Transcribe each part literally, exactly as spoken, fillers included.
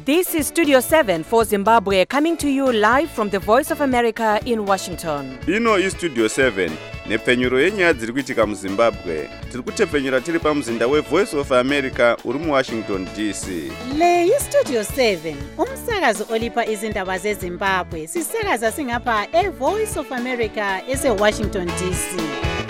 This is Studio seven for Zimbabwe, coming to you live from the Voice of America in Washington. Ino is Studio seven, nepfenyuro yenyaya dziri kuitika muZimbabwe. Tiri kutepfenyura tiri pamuzinda we Voice of America uri mu Washington D C. Le yi Studio seven, umsakazo olipa izindaba zeZimbabwe. Sisakaza singapha e Voice of America ese Washington D C.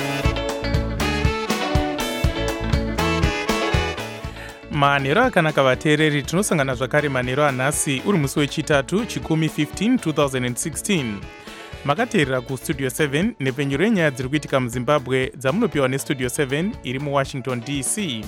manhero akanaka vateereri, tinosangana zvakare manhero anhasi uri musi wechitatu chikumi fifteen twenty sixteen. makateerera kustudio seven nepfenyuro yenyaya dziri kuitika muZimbabwe dzamunopiwa nestudio seven iri muWashington D C.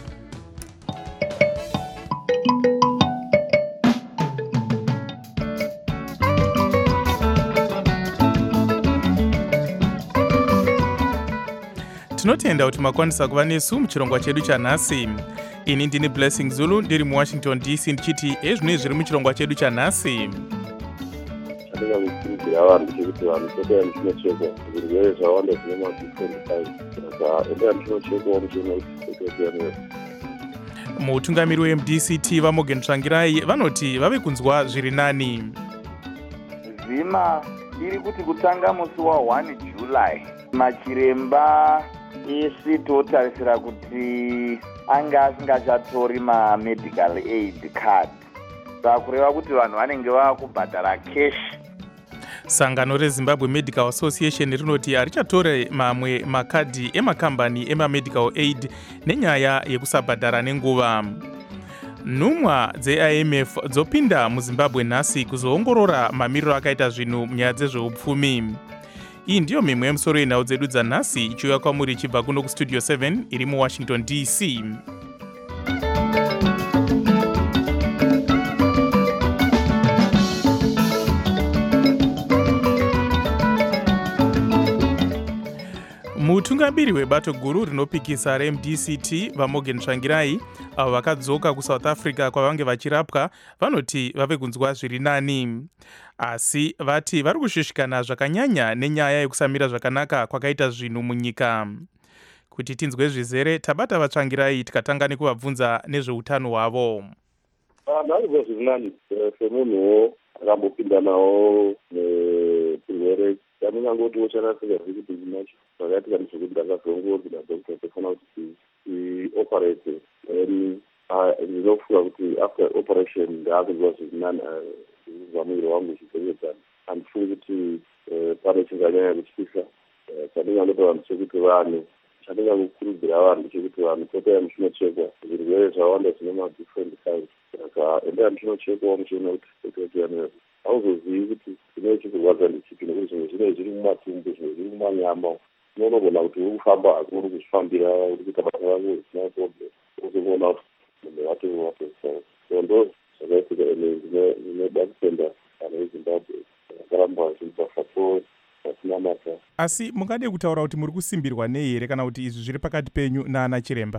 tinotenda kuti makwanisa kuva nesu muchirongwa chedu chanhasi. ini ndini Blessing Zulu ndiri muWashington D C ndichiti ezvinoi zviri muchirongwa chedu chanhasi. chandinga kukurudzira vanhu chekuti vanhu totoya muchinochekwa zvirwere zvawanda zvine mavhiki twenty-five saka endea muchinochekwa muchiona kuti totoya. mutungamiri weM D C T vaMorgan Tsvangirai vanoti vave kunzwa zviri nani. zima iri kuti kutanga musi wa one July machiremba isi totarisira kuti anga asingachatori ma-medical aid card, saka kureva kuti vanhu vanenge vakubhadhara cash. sangano reZimbabwe Medical Association rinoti harichatore mamwe makadhi emakambani ema-medical aid nenyaya yekusabhadhara nenguva. nhumwa dze-I M F dzopinda muZimbabwe nhasi kuzoongorora mamiriro akaita zvinhu munyaya dzezveupfumi. iyi ndiyo mimwe yemusoro yenhau dzedu dzanhasi ichiuya kwamuri ichibva kuno kustudio seven iri muWashington D C. mutungamiri webato guru rinopikisa reM D C T vaMorgan Tsvangirai avo vakadzoka kuSouth Africa kwavange vachirapwa vanoti vave kunzwa zviri nani, asi vati vari kushushikana zvakanyanya nenyaya yekusamira zvakanaka kwakaita zvinhu munyika. kuti tinzwe zvizere tabata vaTsvangirai tikatanga nekuvabvunza nezveutano hwavo. ndanzwa zviri nani semunhuwo akambopinda nawo nezvirwere chandingangoti wochanasingazvi kuti ndinacho zvakaitika ndezvekuti ndakazongoti nadokita tofana kuti tioperate then ndinofunga kuti after operation ndaakunzwa zviri nani zvinobva muviri wangu uchidzokedzana. handifungi kuti pane chinganyanya kutyisa. chandinganopa vanhu chekuti vanhu chandingakukurudzira vanhu chekuti vanhu totoya muchinochekwa zvirwere zvawanda zvine mavhiki twenty-five saka endea muchinochekwa muchiona kuti totoya hauzozivi kuti zvinoi chikurwadza ndichipi nekuti zvimwe zvinoi zviri mumatumbu zvimwe zviri mumanyama. unogona kuti uri kufamba asi uri kuzvifambira uri kuita basa rako zvisina problem uzoona kuti munhu watowato ndo zvakaitika ene zvinoda kutenda vanhu veZimbabwe vakaramba vachipa support vasina masa. asi mungade kutaura kuti muri kusimbirwa nei here kana kuti izvi zviri pakati penyu naana chiremba?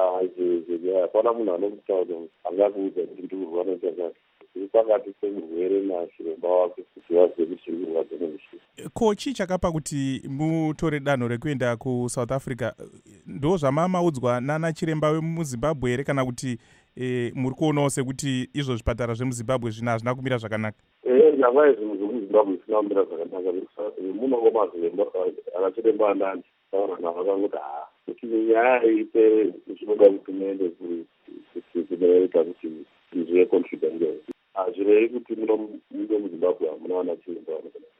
hapana munhu anokutaura kuti angakuudza kuti ndiri kurwara chakati. zviri pakati pemurwere nachiremba wake kuti vazive kuti zviri kurwadza nemushini. ko chii chakapa kuti mutore danho rekuenda kuSouth Africa? ndo zvamamaudzwa naana chiremba wemuZimbabwe here kana kuti e, muri kuonawo sekuti izvo zvipatara zvemuZimbabwe zvina hazvina kumira zvakanaka? nyavai zvinhu zvemuZimbabwe zvisina kumira zvakanaka. munongo maziremba anachiremba anani aona vakangoti ha kuti nyaya ipere zvinoda kuti muende kunoita kuti izvive confident. hazvirei kuti muno muZimbabwe hamuna wana chiremba.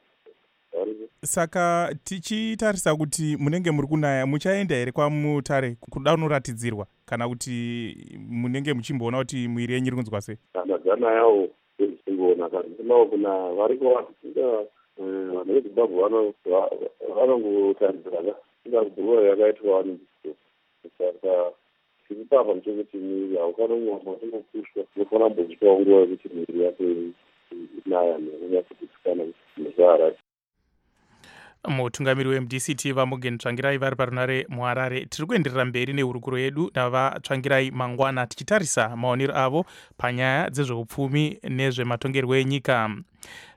saka tichitarisa kuti munenge muri kunaya, muchaenda here kwamutare kuda unoratidzirwa kana kuti munenge muchimboona kuti mwiri yenyu iri kunzwa sei? ndadzanayawo ndichingoona kazvisinawo kuna variko vatinga vanhu veZimbabwe vanongotaridzira ingakudhurura yakaitwa wani. saka tiri papa nechekuti mwiri haufanira kungopushwa, unofanira kumbochitwawo nguva yekuti mwiri yako inaya nekunyatsokutsikana nezvaharati. mutungamiri weM D C T vaMorgan Tsvangirai vari parunare muHarare. tiri kuenderera mberi nehurukuro yedu navaTsvangirai mangwana tichitarisa maonero avo panyaya dzezveupfumi nezvematongerwo enyika.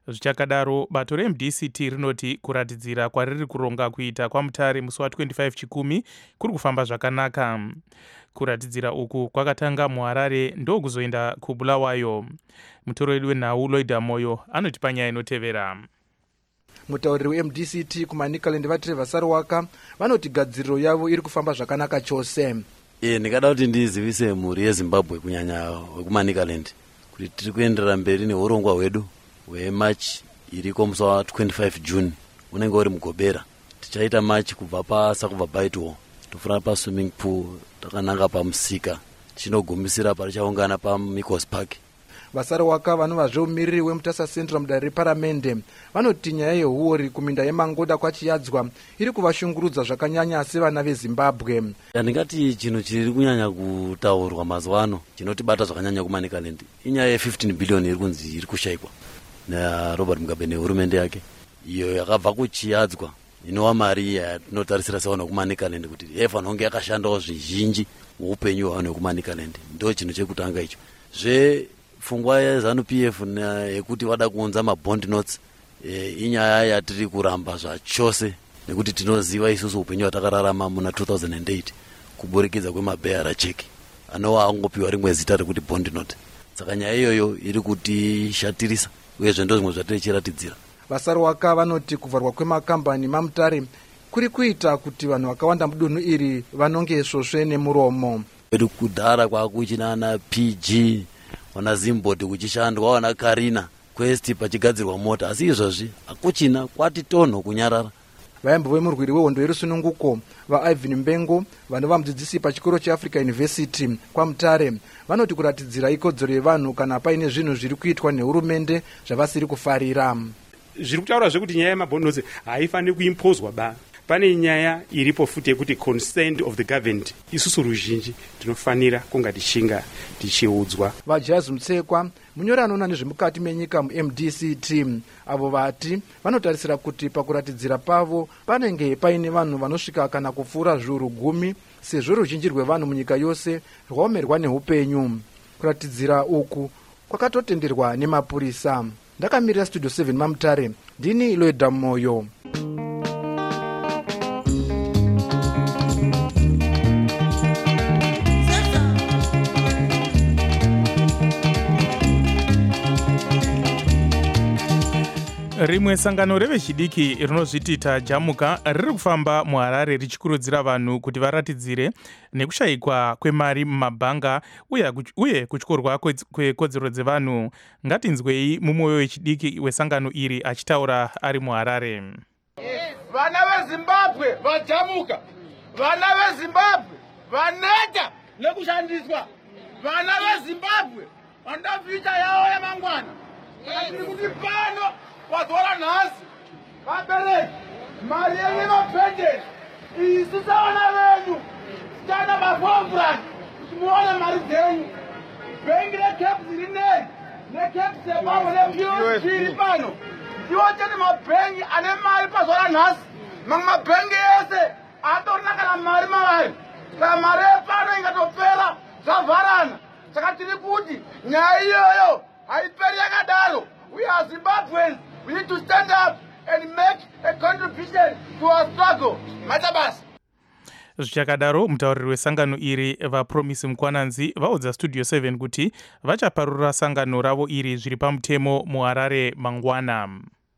Zvichakadaro, bato re M D C T rinoti kuratidzira kwariri kuronga kuita kwaMutare musi wa twenty-five chikumi kuri kufamba zvakanaka. Kuratidzira uku kwakatanga muHarare ndokuzoenda kuBulawayo. Mutoreri wenhau Lloyd Moyo anoti panyaya inotevera. Mutauriri we M D C T kuManicaland vatiri Vasarwaka vanoti gadziriro yavo iri kufamba zvakanaka chose. E, ndikada kuti ndizivise mhuri yeZimbabwe kunyanya wekuManicaland kuti tiri kuenderera mberi neurongwa hwedu hweMarch iriko musi wa twenty-five June unenge uri muGobera. Tichaita March kubva pasa kubva Baitwall tofura pa swimming pool takananga pamusika chinogumisira parichaungana paMikos Park. Vasarwaka vanova zveumiriri weMutasa Central mudare reparamende vanoti nyaya yehuori kuminda yeMangoda kwachiyadzwa iri kuvashungurudza zvakanyanya sevana veZimbabwe. Ndingati chinhu chiri kunyanya kutaurwa mazuva ano chinotibata zvakanyanya kuManicaland inyaya ye fifteen billion iri kunzi iri kushayikwa naRobert Mugabe nehurumende yake iyo yakabva kuchiyadzwa inova mari yatinotarisira sevanhu vekuManicaland kuti yefanira kunge yakashandawo zvizhinji muupenyu hwevanhu vekuManicaland. Ndo chinhu chekutanga icho. Zve pfungwa yeZanu P F yekuti vada kuunza mabond notes e, inyaya yatiri kuramba zvachose nekuti tinoziva isusu upenyu hwatakararama muna two thousand eight kuburikidza kwemabheyara cheki anova angopiwa rimwe zita rekuti bond note. Saka nyaya iyoyo iri kutishatirisa uyezve ndo zvimwe zvatirichiratidzira. Vasarwaka vanoti kuvharwa kwemakambani maMutare kuri kuita kuti vanhu vakawanda mudunhu iri vanonge svosve nemuromo. Kwedu kudhara kwakuchinana P G wana Zimbot kuchishandwa wana Karina Quest pachigadzirwa mota asi izvozvi hakuchina kwati tonho kunyarara. Vaimbo vemurwiri wehondo yerusununguko vaIvan Mbengo vanova mudzidzisi pachikoro cheAfrica University kwaMutare vanoti kuratidzira ikodzero yevanhu kana paine zvinhu zviri kuitwa nehurumende zvavasiri kufarira. Zviri kutaura zvekuti nyaya yemabond notes haifaniri kuimpozwa ba. Pane nyaya iripo futi yekuti consent of the government isusu ruzhinji tinofanira kunga tichinga tichiudzwa. Vajazi Mutsekwa munyori anoona nezvemukati menyika muM D C T avo vati vanotarisira kuti pakuratidzira pavo panenge paine vanhu vanosvika kana kupfuura zviuru gumi sezvo ruzhinji rwevanhu munyika yose rwaomerwa neupenyu. Kuratidzira uku kwakatotenderwa nemapurisa. Ndakamirira Studio seven maMutare ndini Lloyd Moyo. Rimwe sangano revechidiki rinozviti tajamuka riri kufamba muHarare richikurudzira vanhu kuti varatidzire nekushayikwa kwemari mumabhanga uye kutyorwa kwekodzero dzevanhu. Ngatinzwei mumwoyo wechidiki wesangano iri achitaura ari muHarare. Vana veZimbabwe vajamuka, vana veZimbabwe vaneta nekushandiswa, vana veZimbabwe vanoda future yavo yamangwana. Tiri kuti pano vatora nhasi vabereki mari yenyu inopendera isu savana venyu tichaenda mafomburani kuti muone mari dzenyu. Bhengi reCaps rinei neCaps yepamwe neP O S P iri pano ndiwo chete mabhengi ane mari pazuva ranhasi. Mamwe mabhengi ese hatorina kana mari mavari. Saka mari yepano ingatopera zvavharana. Saka tiri kuti nyaya iyoyo haiperi yakadaro. We are Zimbabweans. We need to stand up and make a contribution to our struggle. Matabas. Zvichakadaro, mutauriri wesangano iri vaPromise Mukwananzi vaudza Studio seven kuti vachaparura sangano ravo iri zviri pamutemo muHarare mangwana.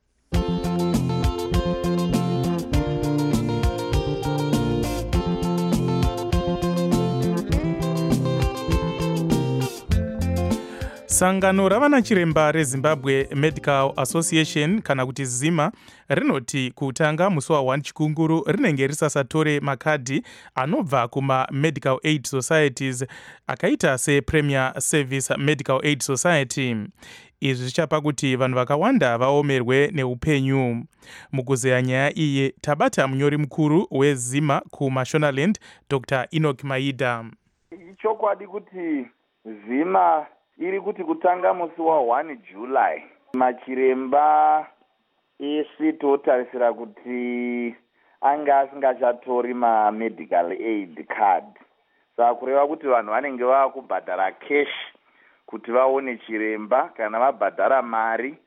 Sangano ravana chiremba reZimbabwe Medical Association kana kuti ZIMA rinoti kutanga musi wa one chikunguru rinenge risasatore makadhi anobva kuma Medical Aid Societies akaita se Premier Service Medical Aid Society. Izvi zvichapa kuti vanhu vakawanda vaomerwe neupenyu. Mukuzeya nyaya iyi tabata munyori mukuru weZIMA kuMashonaland Doctor Enoch Maida. Chokwadi kuti ZIMA iri kuti kutanga musi wa one July machiremba esi totarisira kuti anga asingachatori ma-medical aid card. Saka kureva kuti vanhu vanenge vava kubhadhara cash kuti vaone chiremba kana vabhadhara mari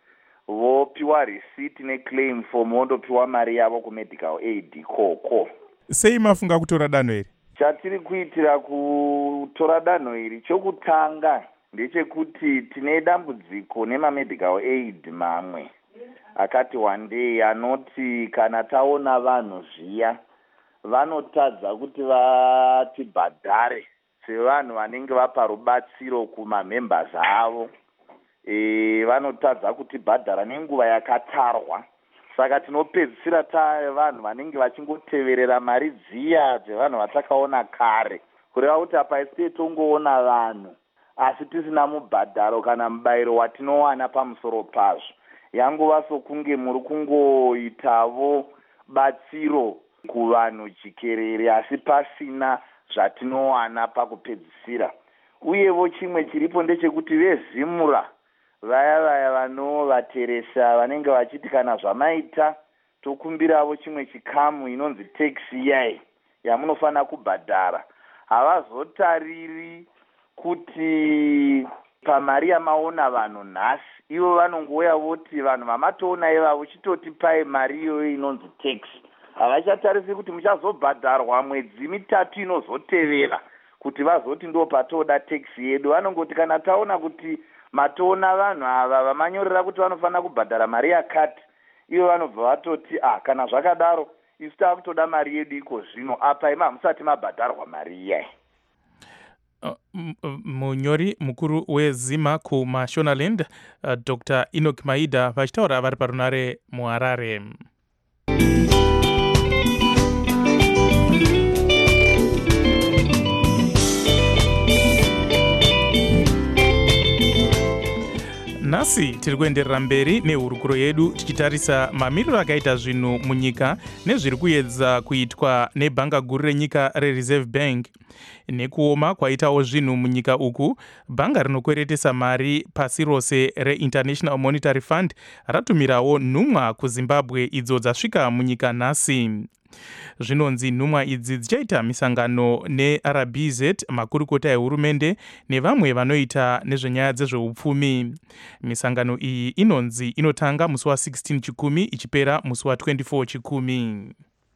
vopiwa receipt neclaim form vondopiwa mari yavo kumedical aid ikoko. Sei mafunga kutora danho iri? Chatiri kuitira kutora danho iri chokutanga ndechekuti tine dambudziko nemamedical aid mamwe akati wandei anoti kana taona vanhu zviya vanotadza kuti vatibhadhare sevanhu vanenge vapa rubatsiro kumamembers avo. E, vanotadza kutibhadhara nenguva yakatarwa. Saka tinopedzisira ta vanhu vanenge vachingoteverera mari dziya dzevanhu vatakaona kare. Kureva kuti apa isi tongoona vanhu asi tisina mubhadharo kana mubayiro watinowana pamusoro pazvo. Yanguva sokunge muri kungoitavo batsiro kuvanhu jikerere asi pasina zvatinowana pakupedzisira. Uyevo chimwe chiripo ndechekuti vezimura vaya vaya vanovateresa vanenge vachiti kana zvamaita tokumbiravo chimwe chikamu inonzi tax iyai yamunofana kubhadhara. Havazotariri kuti pamari yamaona vanhu nhasi ivo vanongouya voti vanhu vamatoona ivavo chitotipai mari iyoyo inonzi tax. Havachatarisi kuti muchazobhadharwa mwedzi mitatu inozotevera kuti vazoti ndo patoda tax yedu. Vanongoti kana taona kuti matoona vanhu ava vamanyorera kuti vanofana kubhadhara mari yakati, ivo vanobva vatoti ah kana zvakadaro isu takutoda mari yedu iko zvino apa ima musati mabhadharwa mari iyai. Uh, munyori mukuru wezima kumashonaland uh, Doctor Enoch Maida vachitaura vari parunare muHarare. Nhasi tiri kuenderera mberi nehurukuro yedu tichitarisa mamiriro akaita zvinhu munyika nezviri kuedza kuitwa nebhanga guru renyika reReserve Bank. Nekuoma kwaitawo zvinhu munyika uku, bhanga rinokweretesa mari pasi rose reInternational Monetary Fund ratumirawo nhumwa kuZimbabwe idzo dzasvika munyika nhasi. Zvinonzi nhumwa idzi dzichaita misangano neR B Z, makurukota ehurumende nevamwe vanoita nezvenyaya dzezveupfumi. Misangano iyi inonzi inotanga musi wa16 chikumi ichipera musi wa24 chikumi.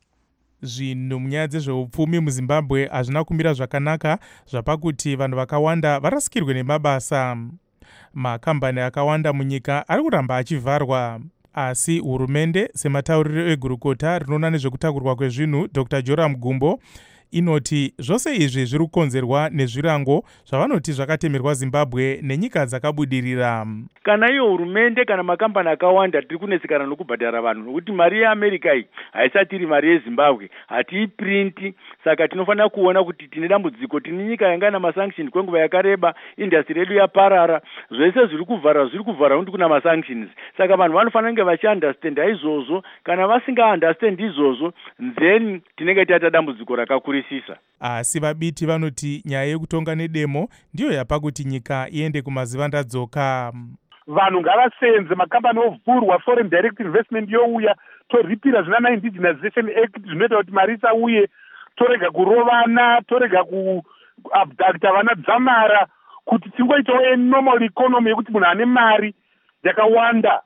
Zvinhu munyaya dzezveupfumi muZimbabwe hazvina kumira zvakanaka zvapakuti vanhu vakawanda varasikirwe nemabasa. Makambani akawanda munyika ari kuramba achivharwa. Asi hurumende sematauriro egurukota rinoona nezvekutakurwa kwezvinhu Doctor Joram Gumbo inoti zvose izvi zviri kukonzerwa nezvirango zvavanoti zvakatemerwa Zimbabwe nenyika dzakabudirira. Kana iyo hurumende kana makambani akawanda tiri kunesekana nokubhadhara vanhu nokuti mari yeAmerica iyi haisati iri mari yeZimbabwe, hatiiprinti. Saka tinofanira kuona kuti tine dambudziko, tine nyika yanga ina masanctions kwenguva yakareba, industry yedu yaparara, zvese zviri kuvhara zviri kuvhara kuti kuna masanctions. Saka vanhu vanofanira kunge vachiunderstanda izvozvo. Kana vasinga understand izvozvo, then tinenge taita dambudziko rakakurisisa. Asi vabiti vanoti nyaya yekutonga nedemo ndiyo yapa kuti nyika iende kumazivandadzoka. Vanhu ngavasenze, makambani ovhurwa, foreign direct investment youya, toripira zvina Indigenization Act zvinoita kuti mari isauye, torega kurovana, torega kuabducta vana dzamara, kuti tingoitawo normal economy yekuti munhu ane mari yakawanda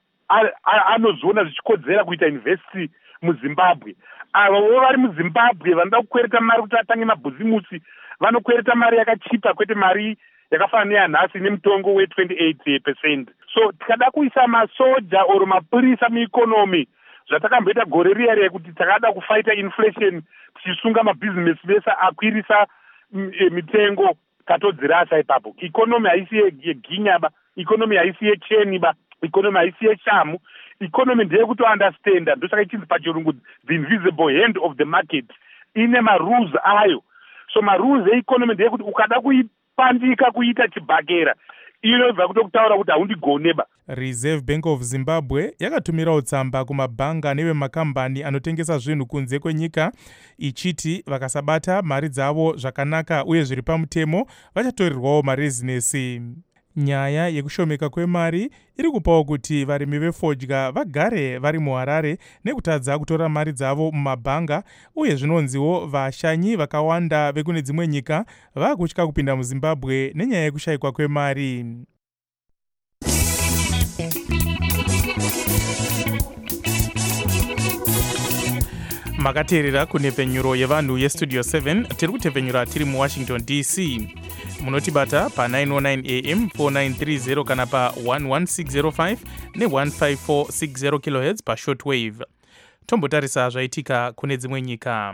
anozoona zvichikodzera kuita investi muZimbabwe. Avo vari muZimbabwe vanoda kukwereta mari kuti atange mabhuzimusi vanokwereta mari yakachipa kwete mari yakafanana neyanhasi nemutongo we28 percent. So tikada kuisa masoja oro mapurisa mueconomy zvatakamboita gore riya riya kuti takada kufaita inflation tichisunga mabhizinesi vese akwirisa mitengo tatodzirasa ipapo. Economy haisi yeginyaba, economy haisi yecheni ba, economy haisi yeshamu. Economy ndeye kuto understanda, ndosaka ichinzi pachirungu the invisible hand of the market. Ine marules ayo. So marules economy ndeye kuti ukada kuipandika kuita chibhakera inobva kutokutaura kuti haundigoneba. Reserve Bank of Zimbabwe yakatumirawo tsamba kumabhanga nevemakambani anotengesa zvinhu kunze kwenyika ichiti vakasabata mari dzavo zvakanaka uye zviri pamutemo vachatorerwawo marezinesi. Nyaya yekushomeka kwemari iri kupawo kuti varimi vefodya vagare vari muHarare nekutadza kutora mari dzavo mumabhanga, uye zvinonziwo vashanyi vakawanda vekune dzimwe nyika vakutya kupinda muZimbabwe nenyaya yekushayikwa kwemari. makateerera kunhepfenyuro yevanhu yestudio seven tiri kutepfenyura tiri muwashington D C. Munotibata pa nine oh nine A M four nine three zero kana pa one one six zero five ne one five four six zero kilohertz pa shortwave. Tombotarisa zvaitika kune dzimwe nyika.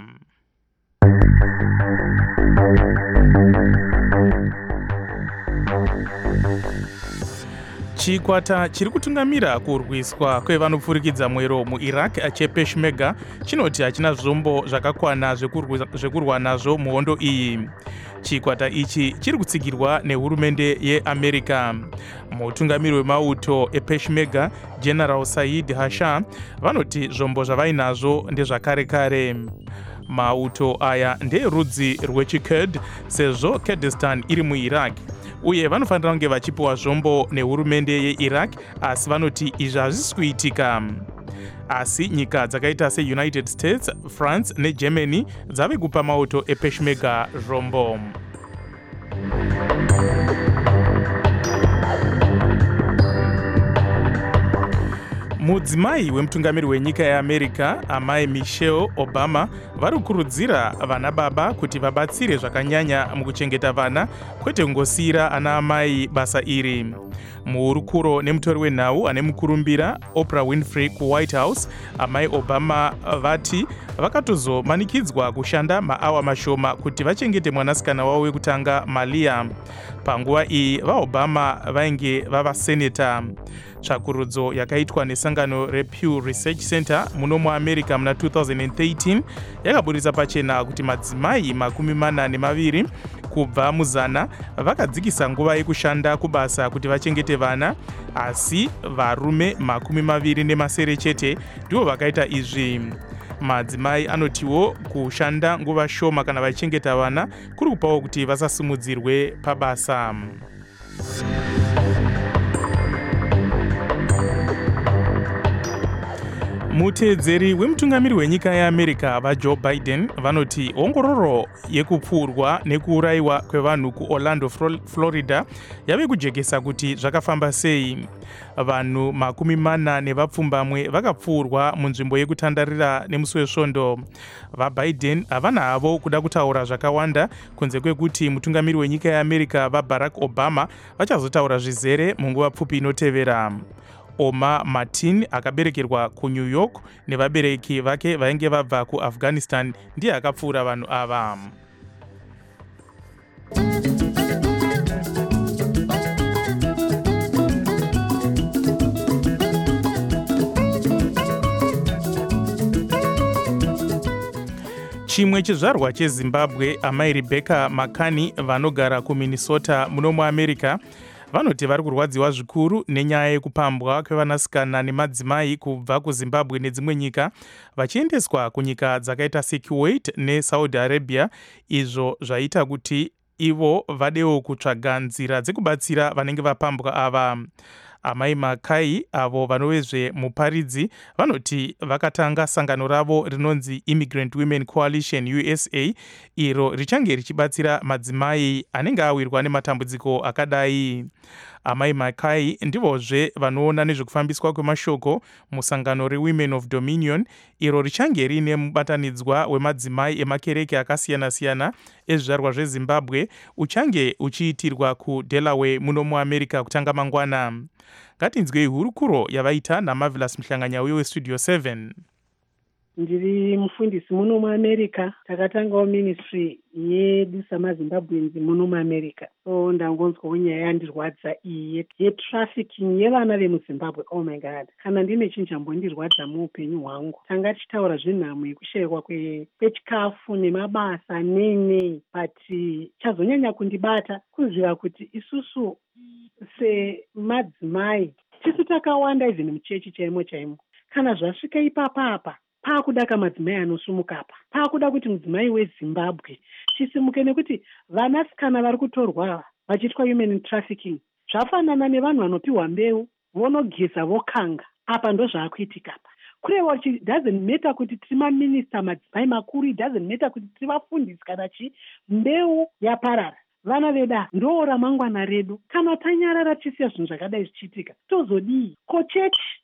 Chikwata chiri kutungamira kurwiswa kwevanopfurikidza mwero muIraq chePeshmerga chinoti hachina zvombo zvakakwana zvekurwa nazvo muhondo iyi. Chikwata ichi chiri kutsigirwa nehurumende yeAmerica. Mutungamiri wemauto ePeshmerga General Said Hasha vanoti zvombo zvavainazvo ndezvakare kare. Mauto aya ndeerudzi rwechikurd sezvo Kurdistan iri muIraq. Uye vanofanira kunge vachipiwa zvombo nehurumende yeIraq, asi vanoti izvi hazvisi kuitika. Asi nyika dzakaita seUnited States, France neGermany dzave kupa mauto ePeshmerga zvombo. Mudzimai wemutungamiri wenyika yeAmerica, amai Michelle Obama, vari kukurudzira vana baba kuti vabatsire zvakanyanya mukuchengeta vana, kwete kungosiyira ana amai basa iri. Muhurukuro nemutori wenhau ane mukurumbira Oprah Winfrey kuWhite House, amai Obama vati vakatozomanikidzwa kushanda maawa mashoma kuti vachengete mwanasikana wavo wekutanga Malia. Panguva iyi vaObama vainge vavaseneta. Tsvakurudzo yakaitwa nesangano rePew Research Center muno muAmerica muna two thousand thirteen yakaburitsa pachena kuti madzimai makumi mana nemaviri kubva muzana vakadzikisa nguva yekushanda kubasa kuti vachengete vana, asi varume makumi maviri nemasere chete ndivo vakaita izvi. Madzimai anotiwo kushanda nguva shoma kana vachengeta vana kuri kupawo kuti vasasimudzirwe pabasa. Muteedzeri wemutungamiri wenyika yeAmerica vaJoe Biden vanoti ongororo yekupfurwa nekuurayiwa kwevanhu kuOrlando, Florida yave kujekesa kuti zvakafamba sei. Vanhu makumi mana nevapfumbamwe vakapfurwa munzvimbo yekutandarira nemusi wesvondo. VaBiden havana havo kuda kutaura zvakawanda kunze kwekuti mutungamiri wenyika yeAmerica vaBarack Obama vachazotaura zvizere munguva pfupi inotevera. Omar Martin akaberekerwa kuNew York nevabereki vake vainge vabva kuAfghanistan ndiye akapfuura vanhu ava. Chimwe chizvarwa cheZimbabwe, amai Rebecca Makani vanogara kuMinnesota muno muAmerica, vanoti vari kurwadziwa zvikuru nenyaya yekupambwa kwevanasikana nemadzimai kubva kuZimbabwe nedzimwe nyika vachiendeswa kunyika dzakaita seKuwait neSaudi Arabia, izvo zvaita kuti ivo vadewo kutsvaga nzira dzekubatsira vanenge vapambwa ava. Amai Makai avo vanovezve muparidzi vanoti vakatanga sangano ravo rinonzi Immigrant Women Coalition U S A, iro richange richibatsira madzimai anenge awirwa nematambudziko akadai. Amai Makai ndivozve vanoona nezvekufambiswa kwemashoko musangano reWomen of Dominion, iro richange riine mubatanidzwa wemadzimai emakereke akasiyana-siyana ezvizvarwa zveZimbabwe uchange uchiitirwa kuDelaware muno muAmerica kutanga mangwana. Ngatinzwei hurukuro yavaita naMarvelous Mhlanganya weStudio seven. Ndiri mufundisi muno muAmerica, takatangawo ministry yedu samaZimbabweans muno muAmerica. So ndangonzwawo nyaya yandirwadza iyi yetrafficking yevana vemuZimbabwe. Oh my god, kana ndine chinhu chambondirwadza muupenyu hwangu. Tanga tichitaura zvenhamo yekushayikwa kwechikafu nemabasa nene, but chazonyanya kundibata kuziva kuti isusu semadzimai tisu takawanda even muchechi chaimo chaimo. Kana zvasvika ipapapa paakuda kamadzimai anosumuka apa, paakuda kuti mudzimai weZimbabwe chisimuke, nekuti vanasikana vari kutorwa vachiitwa human trafficking zvafanana nevanhu vanopiwa mbeu vonogeza vokanga. Apa ndo zvaakuitika apa. Kurewa kuti doesn't matter kuti tiri maminista madzimai makuru, doesn't matter kuti tiri vafundisi kana chi, mbeu yaparara. Vana veda ndo ramangwana redu. Kana tanyarara tisiya zvinhu zvakadai zvichiitika tozodii? Ko chechi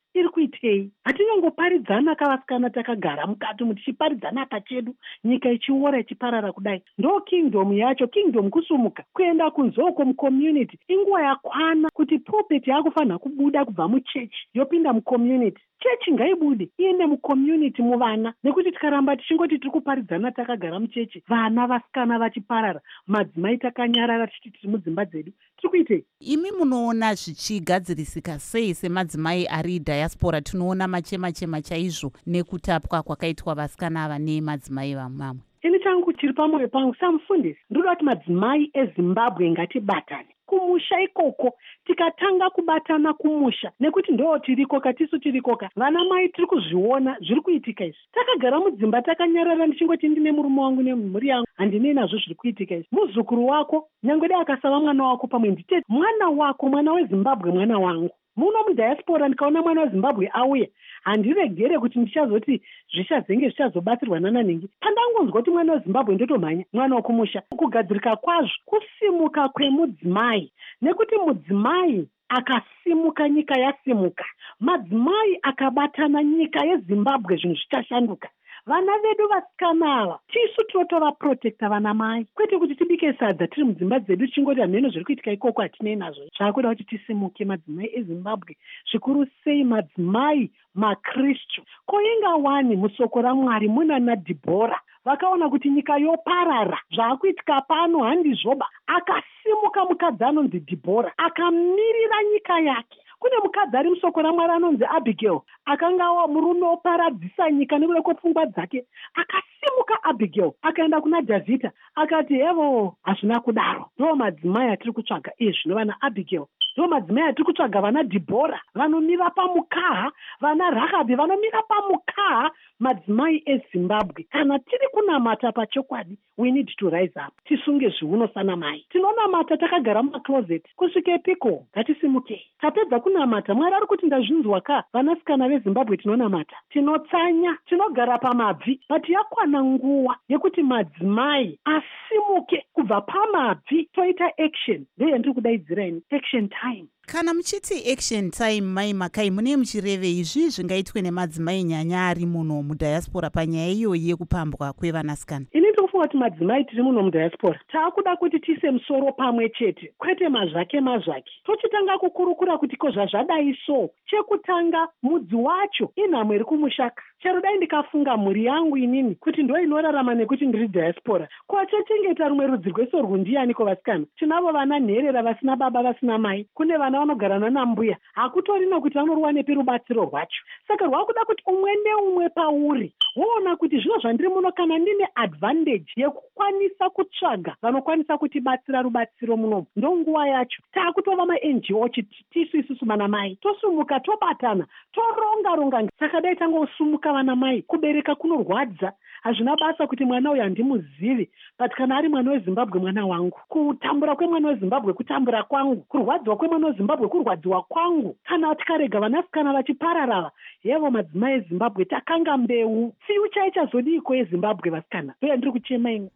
iri kuitei? Hatinongoparidzana kavasikana takagara mukati umu tichiparidzana pachedu, nyika ichiora ichiparara kudai. Ndo kingdom yacho, kingdom kusumuka kuenda kunzoko mucommunity. Inguva yakwana kuti pulpit yakufanira kubuda kubva muchechi yopinda mucommunity. Chechi ngaibude iende mucommunity muvana, nekuti tikaramba tichingoti tiri kuparidzana takagara muchechi, vana vasikana vachiparara, madzimai takanyarara tichiti tiri mudzimba dzedu, tiri kuitei? Imi munoona zvichigadzirisika sei semadzimai ari diaspora? Tinoona machema-chema chaizvo nekutapwa kwakaitwa vasikana ava nemadzimai vamamwe. Ini changu chiri pamwoyo pangu samufundisi, ndinoda kuti madzimai eZimbabwe ngatibatane kumusha ikoko, tikatanga kubatana kumusha, nekuti ndo tiriko katisu tirikoka. Vana mai tiri kuzviona zviri kuitika izvi. Takagara mudzimba takanyarara ndichingoti ndine murume wangu nemhuri yangu, handine nazvo zviri kuitika izvi. Muzukuru wako nyangwe dai akasava mwana wako pamwe nditete, mwana wako, mwana weZimbabwe, mwana wangu. Muno mudiaspora ndikaona mwana weZimbabwe auya, handiregere kuti ndichazoti zvichazenge zvichazobatsirwa nananhingi. Pandangonzwa kuti mwana weZimbabwe ndotomhanya mwana wokumusha. Kugadzirika kwazvo kusimuka kwemudzimai, nekuti mudzimai akasimuka nyika yasimuka, madzimai akabatana nyika yeZimbabwe zvinhu zvichashanduka. Vana vedu vasikana ava tisu tinotovaprotekta vana mai, kwete kuti tibike sadza tiri mudzimba dzedu tichingoti hameno zviri kuitika ikoko hatinei nazvo. Zvaakuda kuti tisimuke madzimai eZimbabwe, zvikuru sei madzimai maKristu. Koinga wani musoko raMwari muna naDhibhora vakaona kuti nyika yoparara, zvaakuitika pano handizvoba. Akasimuka mukadzi anonzi Dhibhora akamirira nyika yake. Kune mukadzi ari musoko raMwari anonzi Abigail, akanga wa murume oparadzisa nyika nekuda kwepfungwa dzake. Akasimuka Abigail akaenda kuna Dhavhidha akati, hevo hazvina kudaro. Ndo madzimai atiri kutsvaga izvi zvinova naAbigail. Ndo madzimai atiri kutsvaga vana Dhibhora vanomira pamukaha, vana Rahabhi vanomira pamukaha. Madzimai eZimbabwe, kana tiri kunamata pachokwadi, we need to rise up. Tisunge zviuno sana mai. Tinonamata takagara mumacloset kusvike piko? Ngatisimukei. Tapedza kunamata, Mwari ari kuti ndazvinzwa ka, vanasikana veZimbabwe tinonamata, tinotsanya, tinogara pamabvi. But yakwana nguva yekuti madzimai asimuke kubva pamabvi toita action. Ndeye ndiri kudaidzira ini, action time. Kana muchiti action time mai Makai, mune muchirevei izvi zvingaitwe nemadzimai nyanya ari muno mudiaspora panyaya iyoyi yekupambwa kwevanasikana? Ini ndikufunga kuti madzimai tiri muno mudiaspora taakuda kuti tiise musoro pamwe chete, kwete mazvake mazvake. Tochitanga kukurukura kuti ko zvazvadai so. Chekutanga mudzi wacho inhamo iri kumushaka. Chero dai ndikafunga mhuri yangu inini kuti ndo inorarama nekuti ndiri diaspora, kwachachengeta rumwe rudzi rweso rwundiani kuvasikana? Tinavo vana nherera vasina baba vasina mai, kune vana vanogarana nambuya, hakutorina kuti vanorwa nepi rubatsiro rwacho. Saka rwakuda kuti umwe neumwe pauri woona kuti zvino zvandiri muno, kana ndine advantage yekukwanisa kutsvaga vanokwanisa kutibatsira rubatsiro munomu, ndo nguva yacho. Taakutova ma-N G O chiti tisu isusu vana mai tosumuka tobatana toronga ronga. Saka dai tangosumuka vana mai, kubereka kunorwadza. Hazvina basa kuti mwana uyu handimuzivi, but kana ari mwana weZimbabwe mwana wangu. Kutambura kwemwana weZimbabwe kutambura kwangu, kurwadziwa kwemwana weZimbabwe kurwadziwa kwangu. Kana tikarega vanasikana vachipararava, yevo madzimai eZimbabwe takanga mbeu, future ichazodiko yeZimbabwe vasikana? Ndoya ndiri kuchema imwe.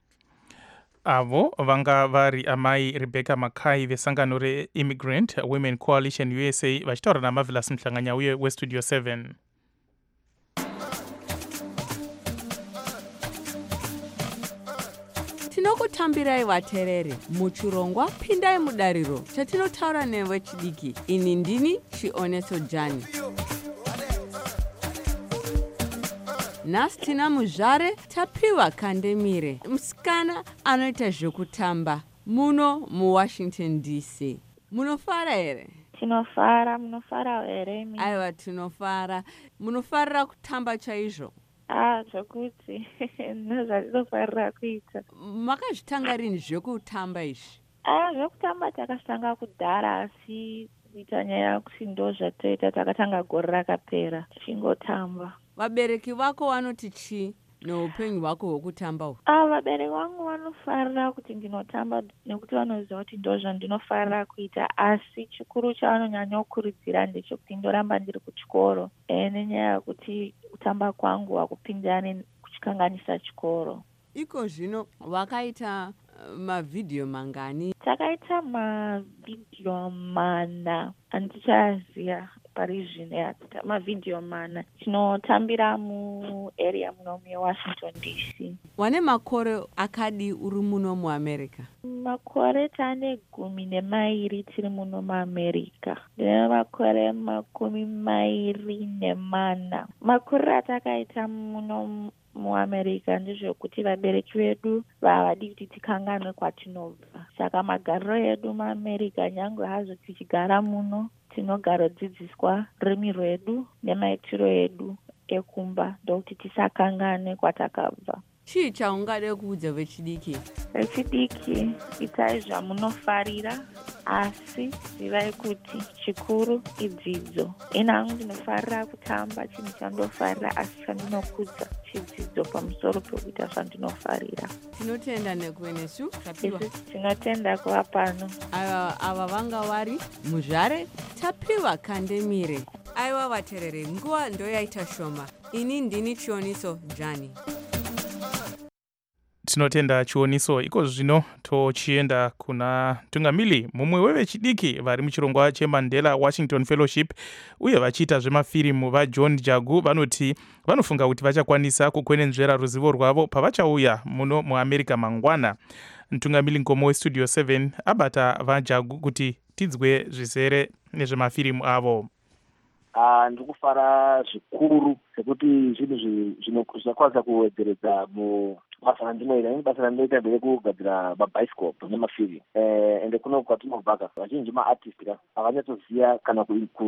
Avo vanga vari amai Rebecca Makai vesangano reImmigrant Women Coalition U S A vachitaura naMarvelous Mhlanganya uye weStudio seven. Tinokutambirai vaterere muchirongwa pindai mudariro chatinotaura newe chidiki. Ini ndini Chioneso Jani. Nhasi tina muzvare tapiwa Kandemire, musikana anoita zvekutamba muno muWashington D C. Munofara here? Tinofara. Munofara here? Aiwa, tinofara. Munofarira kutamba chaizvo? Ah, zvokuti ndozvatinofarira kuita. Makazvitanga rini zvekutamba izvi? Ah, zvekutamba takatanga kudhara, asi kuita nyaya yakuti ndo zvatoita takatanga gore rakapera tichingotamba. Vabereki vako vanoti chii neupenyu hwako hwekutamba uhu? Ah, vabereki vangu vanofarira kuti ndinotamba nekuti vanoziva kuti ndo zvandinofarira kuita, asi chikuru chavanonyanya kukurudzira ndechekuti ndoramba ndiri kuchikoro. E, nenyaya yekuti kutamba kwangu hakupindirani kuchikanganisa chikoro. Iko zvino wakaita mavhidhiyo mangani? Takaita mavhidhiyo mana, handichaziva. parizvino ya mavhidhiyo mana. Tinotambira muarea muno meWashington D C. Wane makore akadi uri muno muAmerica? Makore tane gumi nemairi tiri muno muAmerica. Ndine makore makumi mairi nemana. Makore atakaita muno muAmerica ndezvekuti vabereki vedu vavadi kuti tikanganwe kwatinobva. Saka magariro edu muAmerica nyangwe hazvo tichigara muno tinogara dzidziswa rurimi rwedu nemaitiro edu ekumba ndokuti tisakangane kwatakabva. Chii chaungade kuudza vechidiki? Vechidiki, itai zvamunofarira, asi zivai kuti chikuru idzidzo. Ina hangu ndinofarira kutamba chinhu chandofarira, asi chandinokudza chidzidzo pamusoro pekuita zvandinofarira. Tinotenda nekuenesu tapiwa. Isu tinotenda kuva pano. Ava ava vanga vari muzvare tapiwa kandemire. Aiwa vaterere, nguva ndo yaita shoma. Ini ndini Chioniso Jani. Tinotenda Chioniso. Iko zvino tochienda kuna tungamili mumwe wevechidiki vari muchirongwa cheMandela Washington Fellowship uye vachiita zvemafirimu vaJohn Jagu vanoti vanofunga kuti vachakwanisa kukwenenzvera ruzivo rwavo pavachauya muno muAmerica mangwana. Mtungamili Nkomo weStudio seven abata vaJagu kuti tidzwe zvizere nezvemafirimu avo. Uh, ndikufara zvikuru sekuti zvinhu zvinokwanisa kuwedzeredza mubasa randinoita. Ini basa randinoita nderekugadzira mabhaisikopu nemafilmu ende kuno kwatinobva vazhinji maartist ka havanyatsoziva kana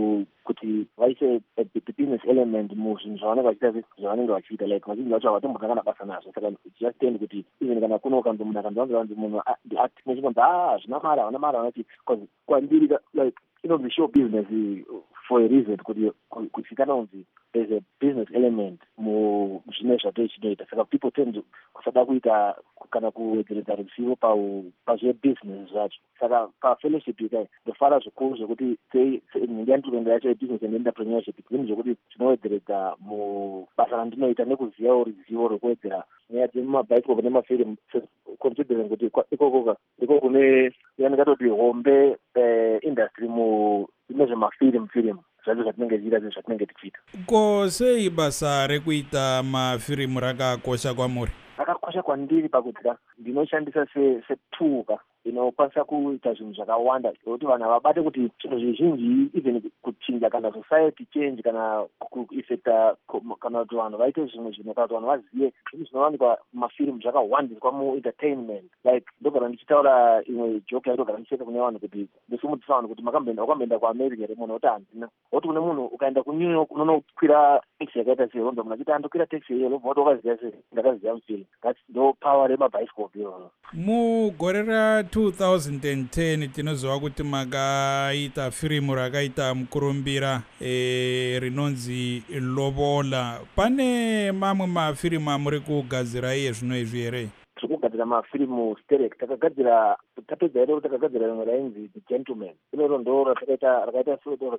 kuti vaise business element muzvinhu zvavanenge vachiita zvavanenge vachiita like vazhinji vacho havatombotanga basa nazvo. Saka just kuti even kana kuno ukanzi munhu akanzwanza vanzi munhu ndiartist nechinonzi ah hazvina mari havana mari vanati kwandiri like inonzi show business for a reason kuti kuchikanonzi there's a business element muzvine zvatoichinoita. Saka people tend kusada kuita kana kuwedzeredza ruzivo pazvebusiness zvacho. Saka pafellowship ikai ndofara zvikuru zvekuti nyandiroenda yacho yebusiness and entrepreneurship zvinhu zvekuti zvinowedzeredza mubasa randinoita nekuzivawo ruzivo rwekuwedzera nyaya dzemumabhaisikopu nemafilmu considering kuti ikokoka ndiko kune yanikatoti hombe industry nezvemafilmu filimu zvacho zvatinenge tichiita zvinhu zvatinenge tichiita. Ko sei basa rekuita mafirimu rakakosha kwamuri? Rakakosha kwandiri pakuti ndinoshandisa setuka inokwanisa kuita zvinhu zvakawanda kuti vanhu vabate kuti zvinhu zvizhinji even kuchinja kana society change kana kuifecta kana kuti vanhu vaite zvimwe zvinhu kana kuti vanhu vazive zvinhu zvinowanikwa mumafirimu zvakawandiswa muentertainment. Like ndogara ndichitaura imwe joke yaitogara ndicheka kune vanhu kuti ndisumudisa vanhu kuti wakamboenda kuAmerica here munhu oti handina. Woti kune munhu ukaenda kuNew York unonokwira taxi yakaita sei unonzi munhu achiti andokwira taxi iyoyo lobva wati wakaziva sei ndakaziva mufilimu. That's ndo power remabhaisikopu iyoyo. Mugore ra two thousand ten tinoziva kuti makaita firimu rakaita mukurumbira e, rinonzi Lobola. Pane mamwe mafirimu amuri kugadzira iye zvino izvi here? Tiri kugadzira mafirimu sterek. Takagadzira tapedza iro takagadzira rimwe rainzi The Gentleman. Iro ndo ratakaita rakaita soto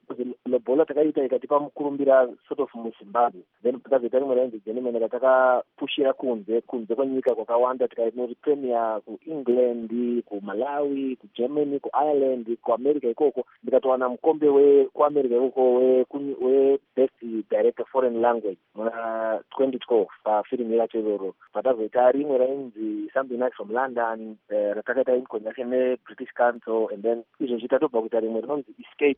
Lobola takaita ikatipa mukurumbira sort of muZimbabwe. Then takazoita rimwe rainzi Gentleman ratakapushira kunze kunze kwenyika kwakawanda tikainori premier kuEngland, kuMalawi, kuGermany, kuIreland, kuAmerica ikoko. Ndikatowana mukombe wekuAmerica ikoko we best director foreign language muna twenty twelve pafirimu yacho iroro. Patazoita rimwe rainzi Something Nice from London ratakaita in conjunction neBritish Council and then izvo zvitatobva kuita rimwe rinonzi Escape.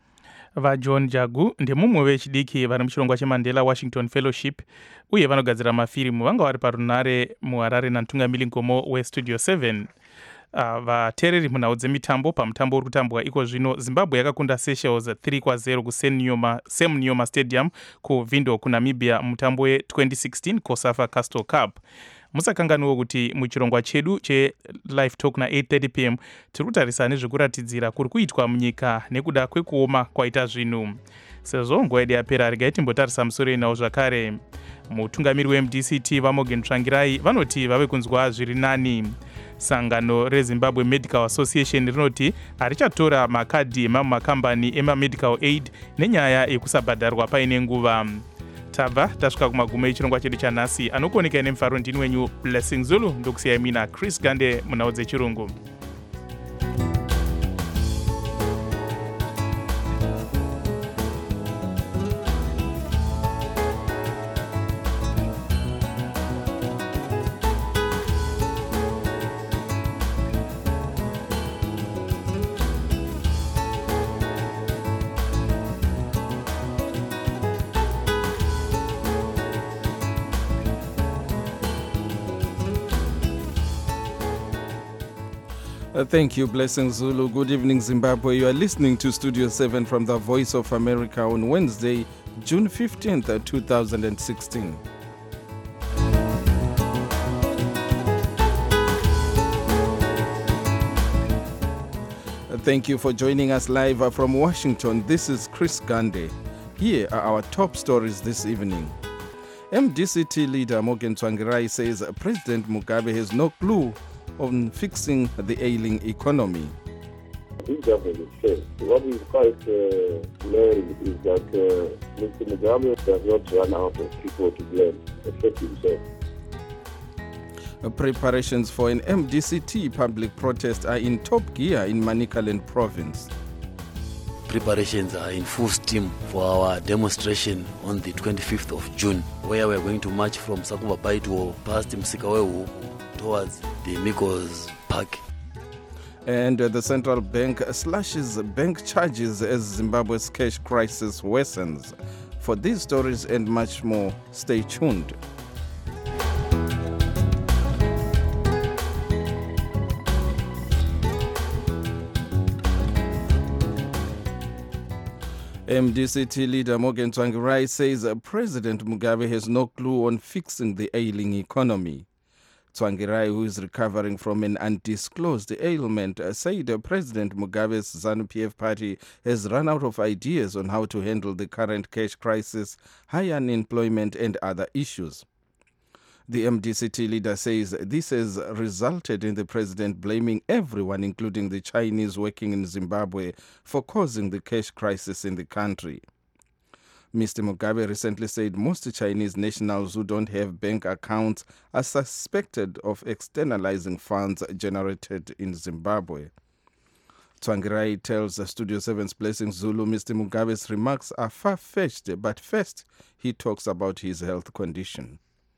VaJohn Jagu ndemumwe vechidiki vari muchirongwa cheMandela Washington Fellowship uye vanogadzira mafirimu vanga vari parunare muHarare naMtungamili Nkomo weStudio seven. Uh, vateereri munhau dzemitambo pamutambo uri kutambwa iko zvino Zimbabwe yakakunda Seychelles three kwa zero kuSam Nujoma Stadium kuVindhoek kuNamibia mutambo we-twenty sixteen COSAFA Castle Cup. Musakanganwe kuti muchirongwa chedu cheLive Talk na eight thirty p m tiri kutarisa nezvekuratidzira kuri kuitwa munyika nekuda kwekuoma kwaita zvinhu. Sezvo nguva yedu yapera regai timbotarisa musoro inawo zvakare. Mutungamiri weM D C T Vamogen Tsvangirai vanoti vave kunzwa zviri nani. Sangano reZimbabwe Medical Association rinoti harichatora makadhi emamwe makambani emamedical aid nenyaya yekusabhadharwa paine nguva. Tabva tasvika kumagumo echirongwa chedu chanhasi. Anokuoneka nemufaro ndini wenyu Blessing Zulu ndokusiyai mina Chris Gande munhau dzechirungu. Uh, thank you, Blessing Zulu. Good evening, Zimbabwe. You are listening to Studio seven from the Voice of America on Wednesday, June fifteenth, two thousand sixteen. Uh, thank you for joining us live uh, from Washington. This is Chris Gande. Here are our top stories this evening. M D C T leader Morgan Tsvangirai says President Mugabe has no clue on fixing the ailing economy. This government is failed. What is quite uh, glaring is that uh, Mister Mugabe does not run out of people to blame, except himself. Uh, preparations for an M D C T public protest are in top gear in Manicaland province. Preparations are in full steam for our demonstration on the twenty-fifth of June, where we are going to march from Sakuba Baito past Msikawehu towards the Migos Park. And uh, the central bank slashes bank charges as Zimbabwe's cash crisis worsens. For these stories and much more, stay tuned. M D C T leader Morgan Tsvangirai says uh, President Mugabe has no clue on fixing the ailing economy. Tsvangirai, who is recovering from an undisclosed ailment, uh, said uh, President Mugabe's ZANU-P F party has run out of ideas on how to handle the current cash crisis, high unemployment and other issues. The M D C T leader says this has resulted in the president blaming everyone, including the Chinese working in Zimbabwe, for causing the cash crisis in the country. Mister Mugabe recently said most Chinese nationals who don't have bank accounts are suspected of externalizing funds generated in Zimbabwe. Tsvangirai tells Studio seven's Blessing Zulu Mister Mugabe's remarks are far-fetched, but first he talks about his health condition.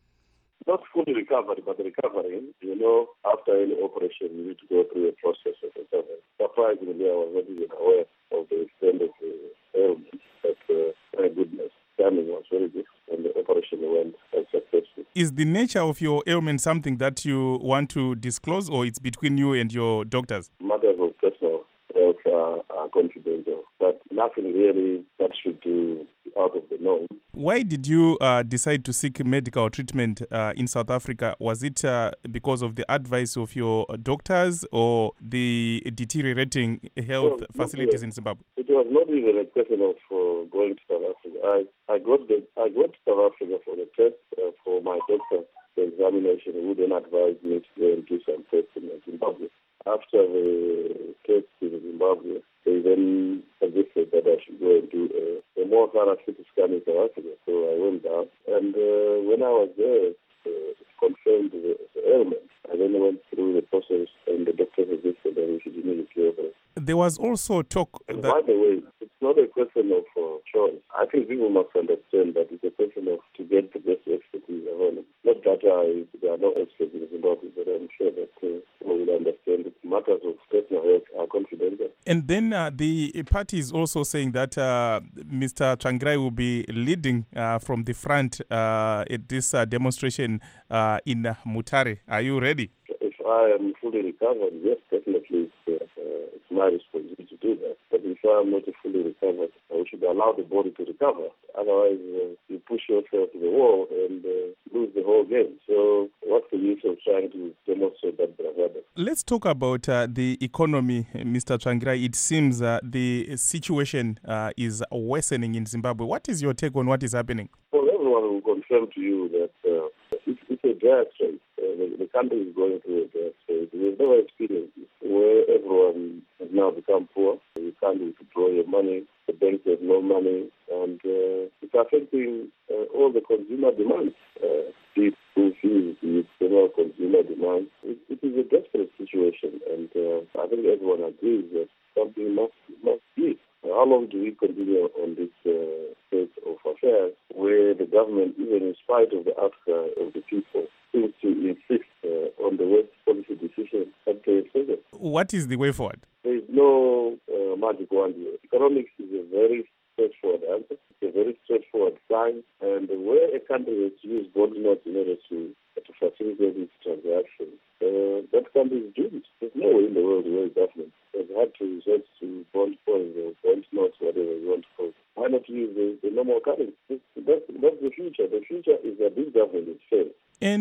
Not fully recovered, but recovering. You know, after any operation, you need to go through a process of recovery. Surprisingly, I was not even aware of the extent of the ailment, but uh, thank goodness, timing was very good, and the operation went successfully. Is the nature of your ailment something that you want to disclose, or it's between you and your doctors? Matters of personal health are, are confidential, but nothing really that should be out of the norm. Why did you uh, decide to seek medical treatment uh, in South Africa? Was it uh, because of the advice of your doctors or the deteriorating health well, facilities really. in Zimbabwe? It was not even a question of uh, going to South Africa. I, I got the I got to South Africa for the test uh, for my doctor, the examination, who then advised me to go and do some tests in Zimbabwe. After the test in Zimbabwe, they then suggested that I should go and do a, a more thorough C T scan in South Africa. So I went down, and uh, when I was there, uh, it confirmed the, the ailment. I then went through the process, and the doctor suggested that we should immediately operate. There was also talk And that... by the way, it's not a question of uh, choice. I think people must understand that it's a question of to get the best expertise available. Not that I, there are no experts in Zimbabwe, but I'm sure that uh, people will understand that matters of personal health are confidential. And then uh, the party is also saying that uh, Mister Tsvangirai will be leading uh, from the front uh, at this uh, demonstration uh, in uh, Mutare. Are you ready? If I am fully recovered, yes, definitely it's, uh, uh, it's my responsibility to do that. But if I am not fully recovered, we should allow the body to recover. Otherwise, uh, you push yourself to the wall and uh, lose the whole game. So what's the use of trying to demonstrate that bravado? Let's talk about uh, the economy, Mister Tsvangirai. It seems uh, the situation uh, is worsening in Zimbabwe. What is your take on what is happening? Well, everyone will confirm to you that uh, it's, it's a dry strait. Uh, the, the country is going through a dry strait. We've never experienced this, where everyone has now become poor. You can't withdraw your money. The banks have no money, and uh, it's affecting uh, all the consumer demand. Uh, be it school fees, be it general consumer demand. It, it is a desperate situation, and uh, I think everyone agrees that something must must be. How long do we continue on this uh, state of affairs where the government, even in spite of the outcry of the people, seems to insist uh, on the worst policy decision that they have taken? What is the way forward? There is no uh, magic wand here. Economics is a very straightforward answer. It's a very straightforward science. And where a country has used bond notes in order to, to facilitate its transactions, uh, that country is doomed. There's no way in the world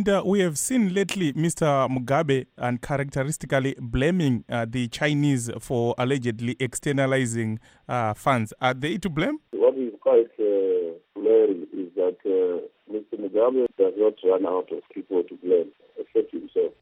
And uh, we have seen lately Mister Mugabe uncharacteristically blaming uh, the Chinese for allegedly externalizing uh, funds. Are they to blame? What is quite uh, glaring is that uh, Mister Mugabe does not run out of people to blame, except himself.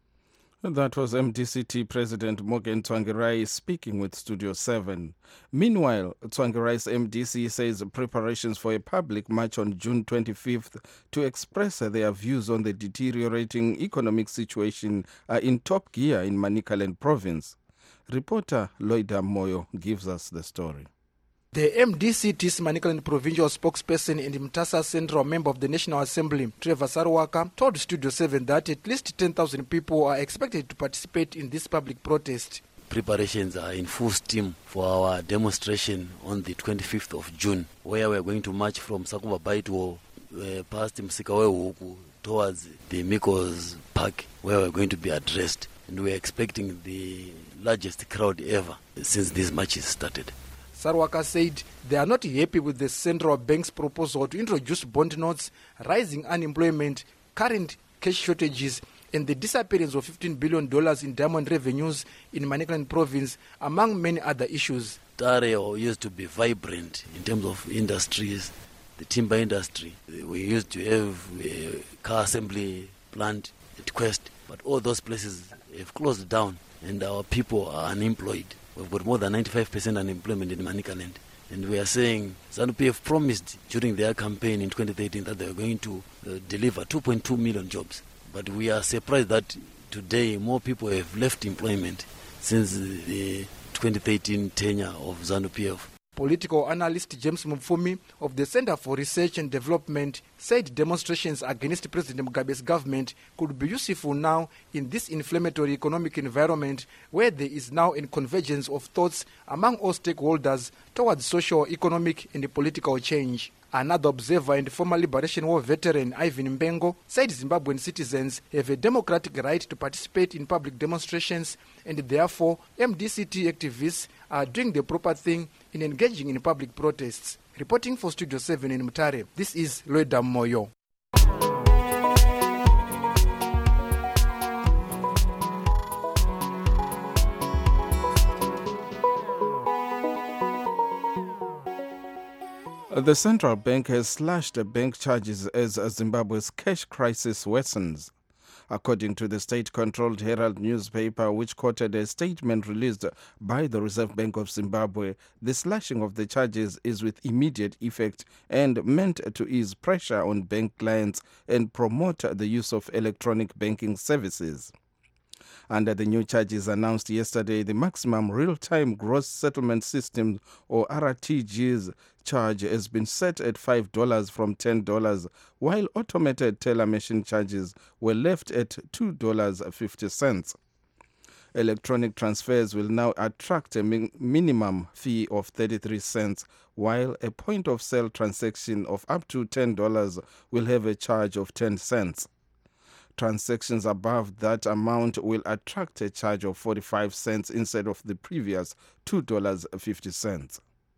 That was M D C T President Morgan Tsvangirai speaking with Studio seven. Meanwhile, Tsvangirai's M D C says preparations for a public march on June twenty-fifth to express their views on the deteriorating economic situation are in top gear in Manicaland province. Reporter Loida Moyo gives us the story. The M D C T's Manicaland provincial spokesperson and Mtasa Central member of the National Assembly, Trevor Sarwaka, told Studio seven that at least ten thousand people are expected to participate in this public protest. Preparations are in full steam for our demonstration on the twenty-fifth of June, where we are going to march from Sakuba Baito uh, past Msikawe Huku towards the Mikos Park, where we are going to be addressed. And we are expecting the largest crowd ever since this march is started. Sarwaka said they are not happy with the central bank's proposal to introduce bond notes, rising unemployment, current cash shortages, and the disappearance of fifteen billion dollars in diamond revenues in Manicaland province, among many other issues. Tare used to be vibrant in terms of industries, the timber industry. We used to have a car assembly plant at Quest, but all those places have closed down and our people are unemployed. We've got more than ninety-five percent unemployment in Manicaland. And we are saying ZANU-P F promised during their campaign in twenty thirteen that they were going to uh, deliver two point two million jobs. But we are surprised that today more people have left employment since the twenty thirteen tenure of ZANU-P F. Political analyst James Mufumi of the Center for Research and Development said demonstrations against President Mugabe's government could be useful now in this inflammatory economic environment where there is now a convergence of thoughts among all stakeholders towards social, economic and political change. Another observer and former Liberation War veteran Ivan Mbengo said Zimbabwean citizens have a democratic right to participate in public demonstrations and therefore M D C T activists are doing the proper thing in engaging in public protests. Reporting for Studio seven in Mutare, this is Loida Moyo. The central bank has slashed bank charges as Zimbabwe's cash crisis worsens. According to the state-controlled Herald newspaper, which quoted a statement released by the Reserve Bank of Zimbabwe, the slashing of the charges is with immediate effect and meant to ease pressure on bank clients and promote the use of electronic banking services. Under the new charges announced yesterday, the maximum real-time gross settlement system, or R T G's, charge has been set at five dollars from ten dollars, while automated teller machine charges were left at two dollars and fifty cents. Electronic transfers will now attract a min- minimum fee of thirty-three cents, while a point-of-sale transaction of up to ten dollars will have a charge of ten cents. Transactions above that amount will attract a charge of forty-five cents instead of the previous two dollars and fifty cents.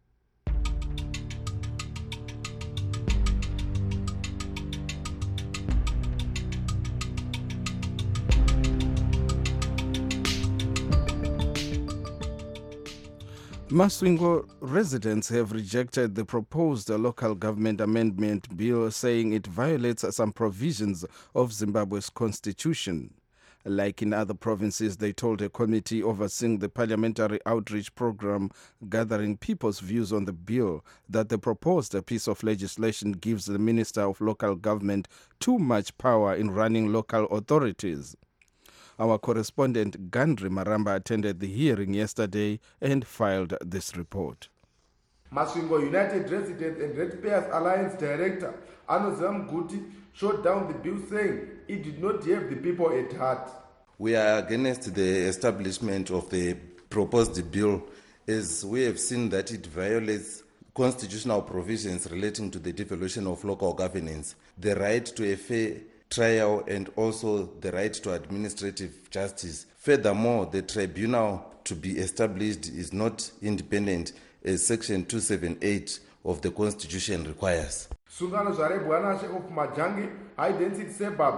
Masvingo residents have rejected the proposed local government amendment bill, saying it violates some provisions of Zimbabwe's constitution. Like in other provinces, they told a committee overseeing the parliamentary outreach program gathering people's views on the bill that the proposed piece of legislation gives the Minister of Local Government too much power in running local authorities. Our correspondent Gandri Maramba attended the hearing yesterday and filed this report. Masvingo United Residents and Ratepayers Alliance Director Anozam Guti shot down the bill, saying it did not have the people at heart. We are against the establishment of the proposed bill, as we have seen that it violates constitutional provisions relating to the devolution of local governance, the right to a fair trial and also the right to administrative justice. Furthermore, the tribunal to be established is not independent, as Section two seventy-eight of the Constitution requires. Sungano Zvarebwanashe of Majangi high density suburbs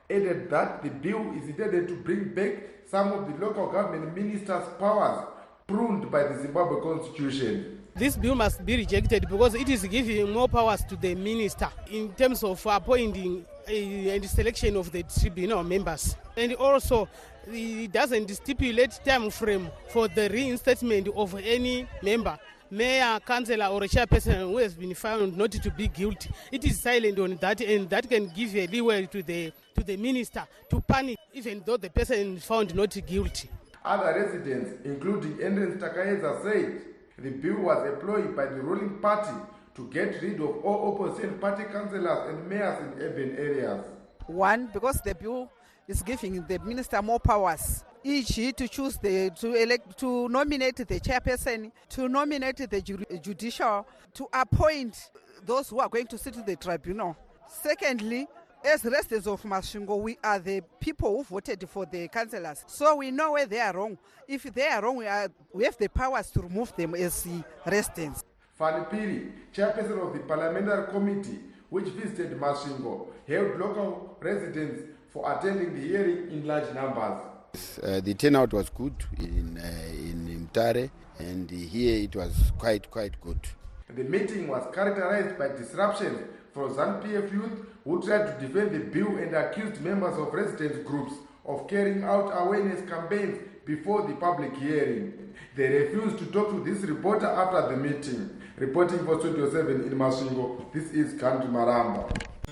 added that the bill is intended to bring back some of the local government ministers' powers pruned by the Zimbabwe constitution. This bill must be rejected because it is giving more powers to the minister in terms of appointing and selection of the tribunal members. And also, it doesn't stipulate time frame for the reinstatement of any member, mayor, councillor or chairperson who has been found not to be guilty. It is silent on that, and that can give a leeway to the to the minister to punish even though the person is found not guilty. Other residents, including Endrens Takaeza, said the bill was employed by the ruling party to get rid of all opposition party councillors and mayors in urban areas. One, because the bill is giving the minister more powers, for example to choose the to elect to nominate the chairperson, to nominate the judicial, to appoint those who are going to sit in the tribunal. Secondly, as residents of Masvingo, we are the people who voted for the councillors, so we know where they are wrong. If they are wrong, we, are, we have the powers to remove them as the residents. Fanny Piri, chairperson of the parliamentary committee which visited Masvingo, hailed local residents for attending the hearing in large numbers. Uh, the turnout was good in uh, in Mtare, and here it was quite quite good. The meeting was characterized by disruptions from ZANU-P F youth who tried to defend the bill and accused members of residents groups of carrying out awareness campaigns before the public hearing. They refused to talk to this reporter after the meeting. Reporting for Studio seven in Masvingo, this is Kanti Maramba.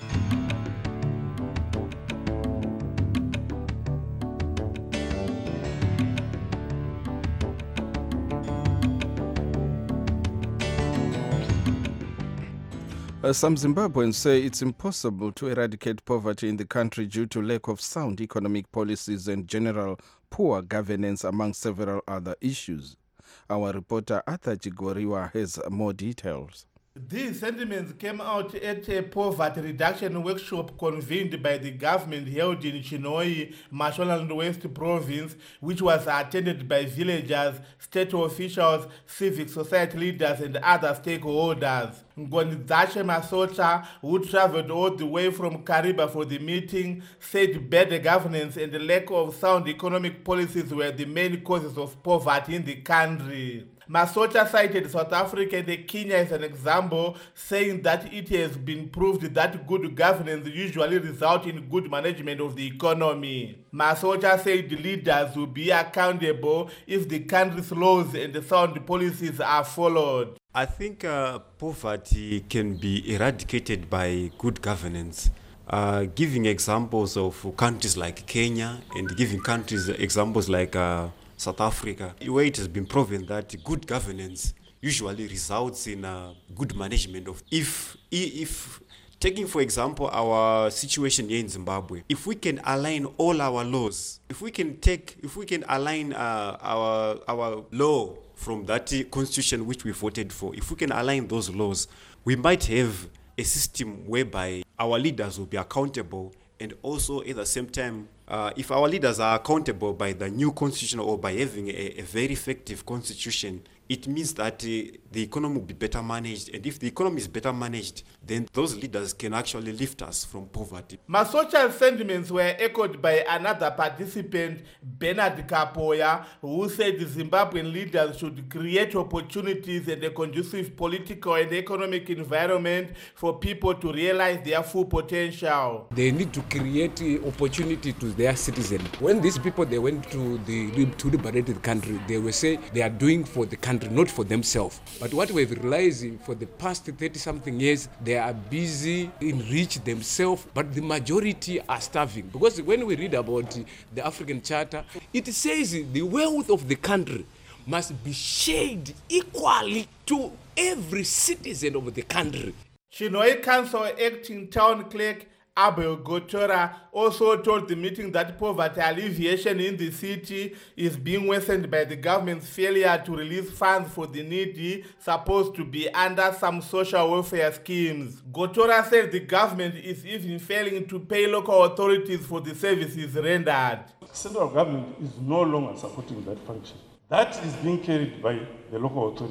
Uh, some Zimbabweans say it's impossible to eradicate poverty in the country due to lack of sound economic policies and general poor governance, among several other issues. Our reporter Arthur Chigoriwa has more details. These sentiments came out at a poverty reduction workshop convened by the government held in Chinhoyi, Mashonaland West Province, which was attended by villagers, state officials, civic society leaders and other stakeholders. Ngonidzache Masota, who traveled all the way from Kariba for the meeting, said bad governance and the lack of sound economic policies were the main causes of poverty in the country. Masota cited South Africa and Kenya as an example, saying that it has been proved that good governance usually results in good management of the economy. Masota said leaders will be accountable if the country's laws and the sound policies are followed. I think uh, poverty can be eradicated by good governance. Uh, giving examples of countries like Kenya and giving countries examples like uh, South Africa, where it has been proven that good governance usually results in uh, good management of. If, if, taking for example our situation here in Zimbabwe, if we can align all our laws, if we can take, if we can align uh, our our law from that constitution which we voted for, if we can align those laws, we might have a system whereby our leaders will be accountable, and also at the same time, Uh, if our leaders are accountable by the new constitution or by having a, a very effective constitution, it means that uh, the economy will be better managed. And if the economy is better managed, then those leaders can actually lift us from poverty. Masocha's sentiments were echoed by another participant, Bernard Kapoya, who said the Zimbabwean leaders should create opportunities and a conducive political and economic environment for people to realize their full potential. They need to create uh, opportunity to their citizens. When these people they went to the to liberate the country, they will say they are doing for the country, not for themselves. But what we've realized for the past thirty something years, they are busy enrich themselves, but the majority are starving. Because when we read about the African Charter, it says the wealth of the country must be shared equally to every citizen of the country. Chinhoyi Council acting town clerk Abel Gotora also told the meeting that poverty alleviation in the city is being worsened by the government's failure to release funds for the needy supposed to be under some social welfare schemes. Gotora said the government is even failing to pay local authorities for the services rendered. The central government is no longer supporting that function. That is being carried by the local authority.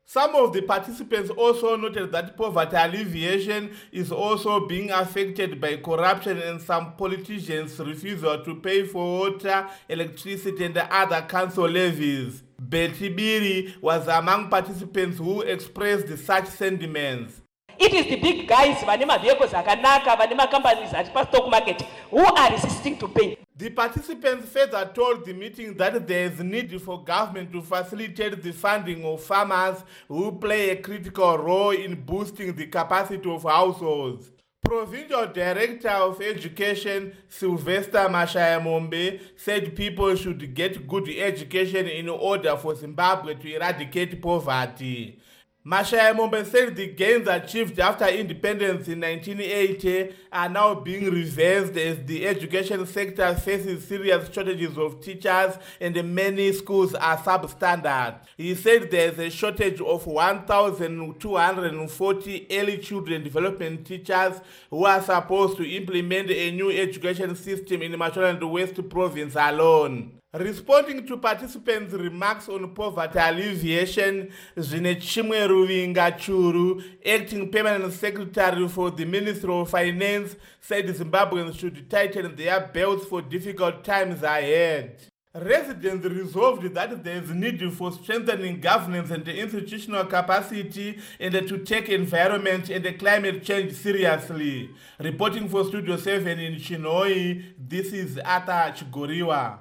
Some of the participants also noted that poverty alleviation is also being affected by corruption and some politicians' refusal to pay for water, electricity and other council levies. Betty Biri was among participants who expressed such sentiments. It is the big guys, vanema vehicles, akanaka, vanema companies at stock market who are resisting to pay. The participants further told the meeting that there is need for government to facilitate the funding of farmers who play a critical role in boosting the capacity of households. Provincial Director of Education Sylvester Mashayamombe said people should get good education in order for Zimbabwe to eradicate poverty. Mashayamombe said the gains achieved after independence in nineteen eighty are now being reversed as the education sector faces serious shortages of teachers and many schools are substandard. He said there is a shortage of one thousand two hundred forty early children development teachers who are supposed to implement a new education system in Mashonaland West Province alone. Responding to participants' remarks on poverty alleviation, Zinechimwe Ruvinga Churu, acting permanent secretary for the Ministry of Finance, said Zimbabweans should tighten their belts for difficult times ahead. Residents resolved that there is need for strengthening governance and institutional capacity and to take environment and climate change seriously. Reporting for Studio seven in Chinhoyi, this is Ata Chigoriwa.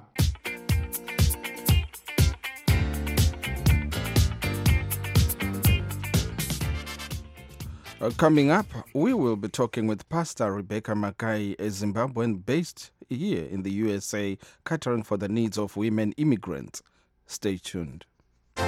Uh, coming up, we will be talking with Pastor Rebecca Mackay, a Zimbabwean based here in the U S A, catering for the needs of women immigrants. Stay tuned. Uh,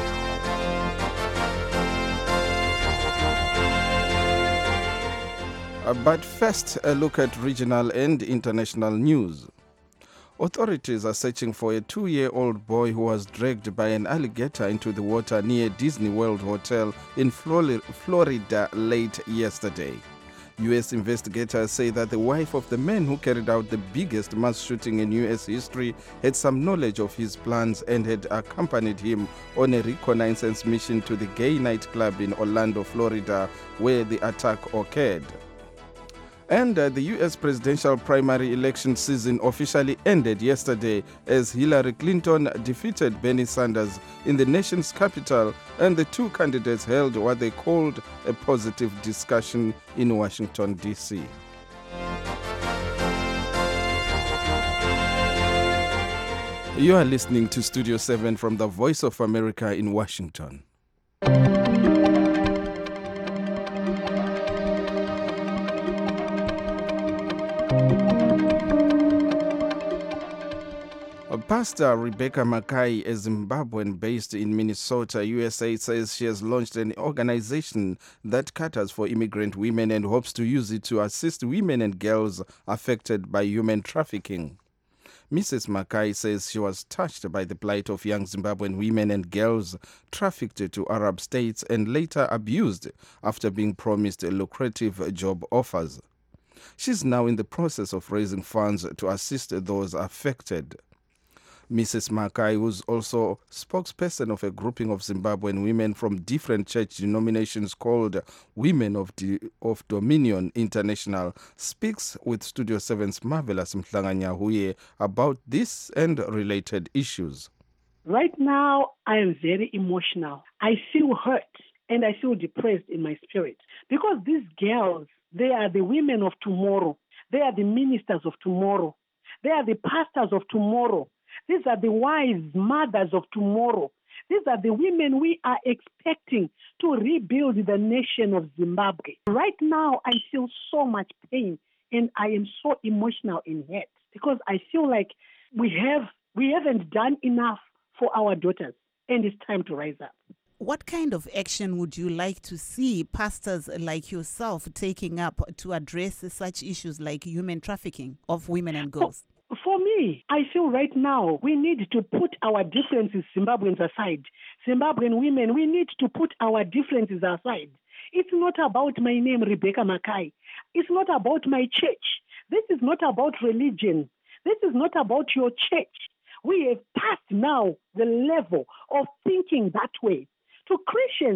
but first, a look at regional and international news. Authorities are searching for a two-year-old boy who was dragged by an alligator into the water near Disney World Hotel in Florida late yesterday. U S investigators say that the wife of the man who carried out the biggest mass shooting in U S history had some knowledge of his plans and had accompanied him on a reconnaissance mission to the gay nightclub in Orlando, Florida, where the attack occurred. And uh, the U S presidential primary election season officially ended yesterday as Hillary Clinton defeated Bernie Sanders in the nation's capital, and the two candidates held what they called a positive discussion in Washington, D C. You are listening to Studio seven from the Voice of America in Washington. Pastor Rebecca Mackay, a Zimbabwean based in Minnesota, U S A, says she has launched an organization that caters for immigrant women and hopes to use it to assist women and girls affected by human trafficking. Missus Mackay says she was touched by the plight of young Zimbabwean women and girls trafficked to Arab states and later abused after being promised lucrative job offers. She's now in the process of raising funds to assist those affected. Missus Mackay, who's also spokesperson of a grouping of Zimbabwean women from different church denominations called Women of, D- of Dominion International, speaks with Studio seven's Marvelous Mhlanganyahuye about this and related issues. Right now, I am very emotional. I feel hurt and I feel depressed in my spirit because these girls, they are the women of tomorrow. They are the ministers of tomorrow. They are the pastors of tomorrow. These are the wives, mothers of tomorrow. These are the women we are expecting to rebuild the nation of Zimbabwe. Right now, I feel so much pain and I am so emotional in head because I feel like we have we haven't done enough for our daughters and it's time to rise up. What kind of action would you like to see pastors like yourself taking up to address such issues like human trafficking of women and girls? For me, I feel right now we need to put our differences, Zimbabweans, aside. Zimbabwean women, we need to put our differences aside. It's not about my name, Rebecca Mackay. It's not about my church. This is not about religion. This is not about your church. We have passed now the level of thinking that way. To Christians,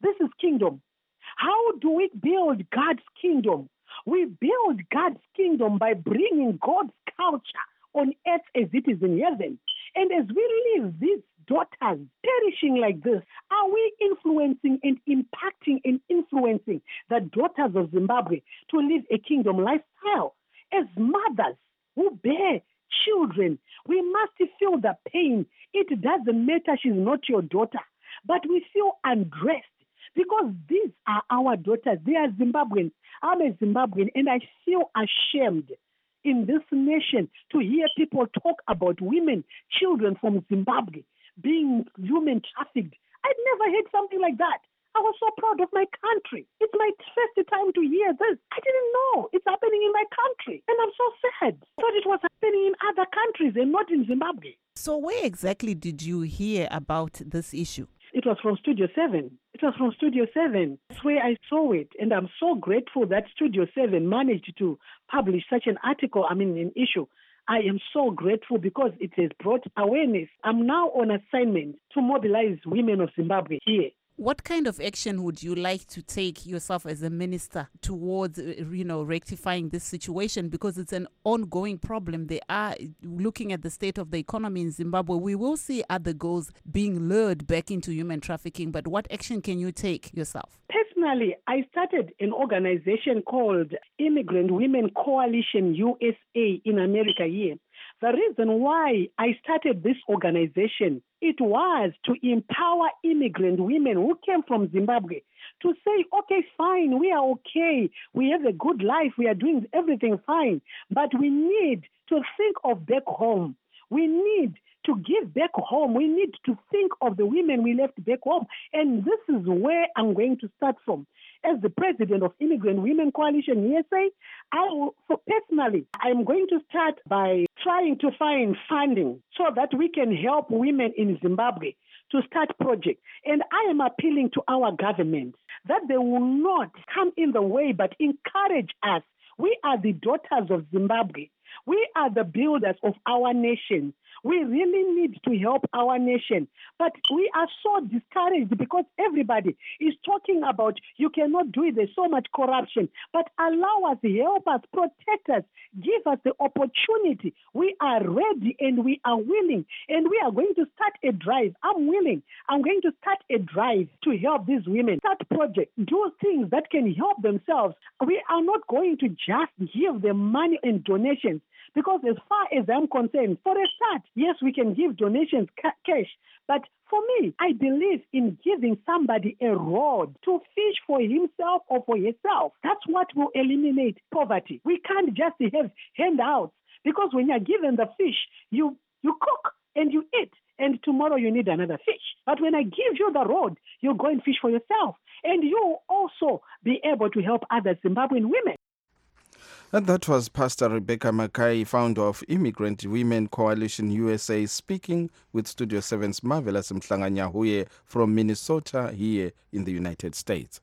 This is kingdom. How do we build God's kingdom? We build God's kingdom by bringing God's culture on earth as it is in heaven. And as we leave these daughters perishing like this, are we influencing and impacting and influencing the daughters of Zimbabwe to live a kingdom lifestyle? As mothers who bear children, we must feel the pain. It doesn't matter she's not your daughter, but we feel undressed because these are our daughters. They are Zimbabweans. I'm a Zimbabwean, and I feel ashamed in this nation to hear people talk about women, children from Zimbabwe being human trafficked. I'd never heard something like that. I was so proud of my country. It's my first time to hear this. I didn't know it's happening in my country. And I'm so sad. I thought it was happening in other countries and not in Zimbabwe. So where exactly did you hear about this issue? It was from Studio seven. It was from Studio seven. That's where I saw it. And I'm so grateful that Studio seven managed to publish such an article, I mean, an issue. I am so grateful because it has brought awareness. I'm now on assignment to mobilize women of Zimbabwe here. What kind of action would you like to take yourself as a minister towards, you know, rectifying this situation? Because it's an ongoing problem. They are looking at the state of the economy in Zimbabwe. We will see other girls being lured back into human trafficking. But what action can you take yourself? Personally, I started an organization called Immigrant Women Coalition U S A in America here. The reason why I started this organization, it was to empower immigrant women who came from Zimbabwe to say, okay, fine, we are okay, we have a good life, we are doing everything fine, but we need to think of back home. We need to give back home. We need to think of the women we left back home. And this is where I'm going to start from. As the president of Immigrant Women Coalition U S A, I will, so personally, I'm going to start by trying to find funding so that we can help women in Zimbabwe to start projects. And I am appealing to our government that they will not come in the way but encourage us. We are the daughters of Zimbabwe. We are the builders of our nation. We really need to help our nation. But we are so discouraged because everybody is talking about you cannot do it, there's so much corruption. But allow us, help us, protect us, give us the opportunity. We are ready and we are willing. And we are going to start a drive. I'm willing. I'm going to start a drive to help these women. Start projects, do things that can help themselves. We are not going to just give them money and donations. Because as far as I'm concerned, for a start, yes, we can give donations, ca- cash. But for me, I believe in giving somebody a rod to fish for himself or for herself. That's what will eliminate poverty. We can't just have handouts. Because when you're given the fish, you, you cook and you eat. And tomorrow you need another fish. But when I give you the rod, you go and fish for yourself. And you also be able to help other Zimbabwean women. And that was Pastor Rebecca Mackay, founder of Immigrant Women Coalition U S A, speaking with Studio seven's Marvelous Mhlanganyahuye from Minnesota here in the United States.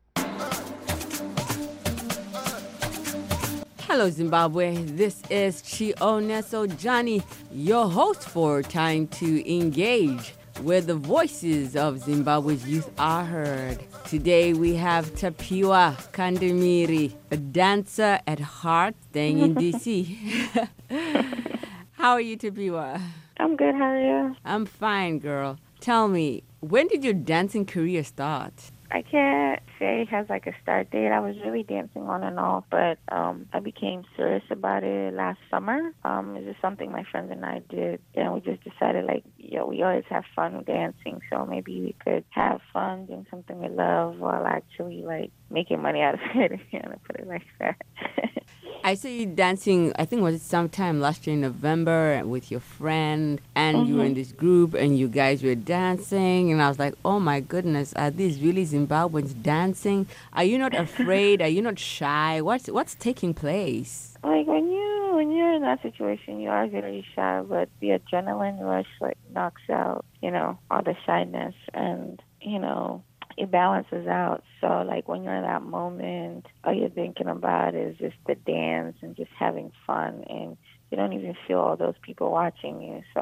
Hello, Zimbabwe. This is Chioneso Johnny, your host for Time to Engage, where the voices of Zimbabwe's youth are heard. Today we have Tapiwa Kandemiri, a dancer at heart, staying in D C How are you, Tapiwa? I'm good, how are you? I'm fine, girl. Tell me, when did your dancing career start? I can't say it has like a start date. I was really dancing on and off, but um, I became serious about it last summer. Um, it's just something my friends and I did, and we just decided, like, yo, we always have fun dancing, so maybe we could have fun doing something we love while actually, like, making money out of it, if you want to put it like that. I saw you dancing, I think it was sometime last year in November with your friend, and mm-hmm. you were in this group, and you guys were dancing, and I was like, oh my goodness, are these really Zimbabweans dancing? Are you not afraid? Are you not shy? What's what's taking place? Like, when you when you're in that situation, you are very shy, but the adrenaline rush, like, knocks out, you know, all the shyness, and, you know, it balances out. So, like, when you're in that moment, all you're thinking about is just the dance and just having fun, and you don't even feel all those people watching you. So,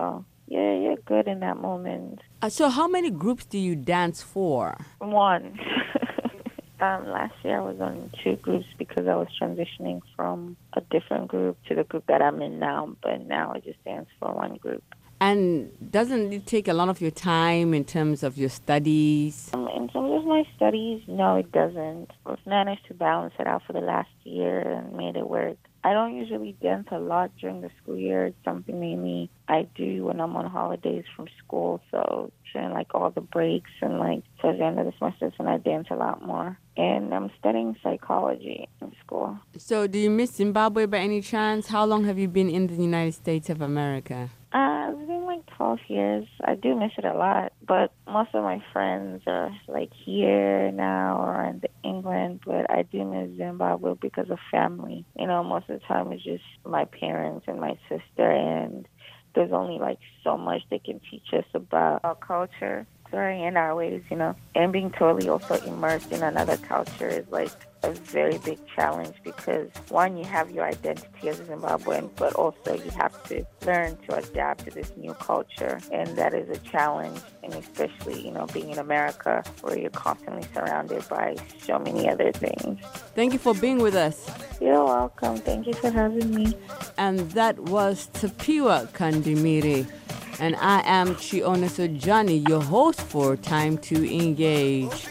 you're, you're good in that moment. Uh, so how many groups do you dance for? One. um, last year I was on two groups because I was transitioning from a different group to the group that I'm in now, but now I just dance for one group. And doesn't it take a lot of your time in terms of your studies? Um, in terms of my studies, no, it doesn't. I've managed to balance it out for the last year and made it work. I don't usually dance a lot during the school year. It's something mainly I do when I'm on holidays from school. So during like all the breaks and like towards the end of the semester, and I dance a lot more. And I'm studying psychology in school. So do you miss Zimbabwe by any chance? How long have you been in the United States of America? Uh, it's been like twelve years. I do miss it a lot, but most of my friends are like here now or in England, but I do miss Zimbabwe because of family. You know, most of the time it's just my parents and my sister, and there's only like so much they can teach us about our culture, sorry, and our ways, you know. And being totally also immersed in another culture is like a very big challenge because, one, you have your identity as a Zimbabwean, but also you have to learn to adapt to this new culture, and that is a challenge, and especially, you know, being in America where you're constantly surrounded by so many other things. Thank you for being with us. You're welcome. Thank you for having me. And that was Tapiwa Kandimiri. And I am Chiona Sojani, your host for Time to Engage.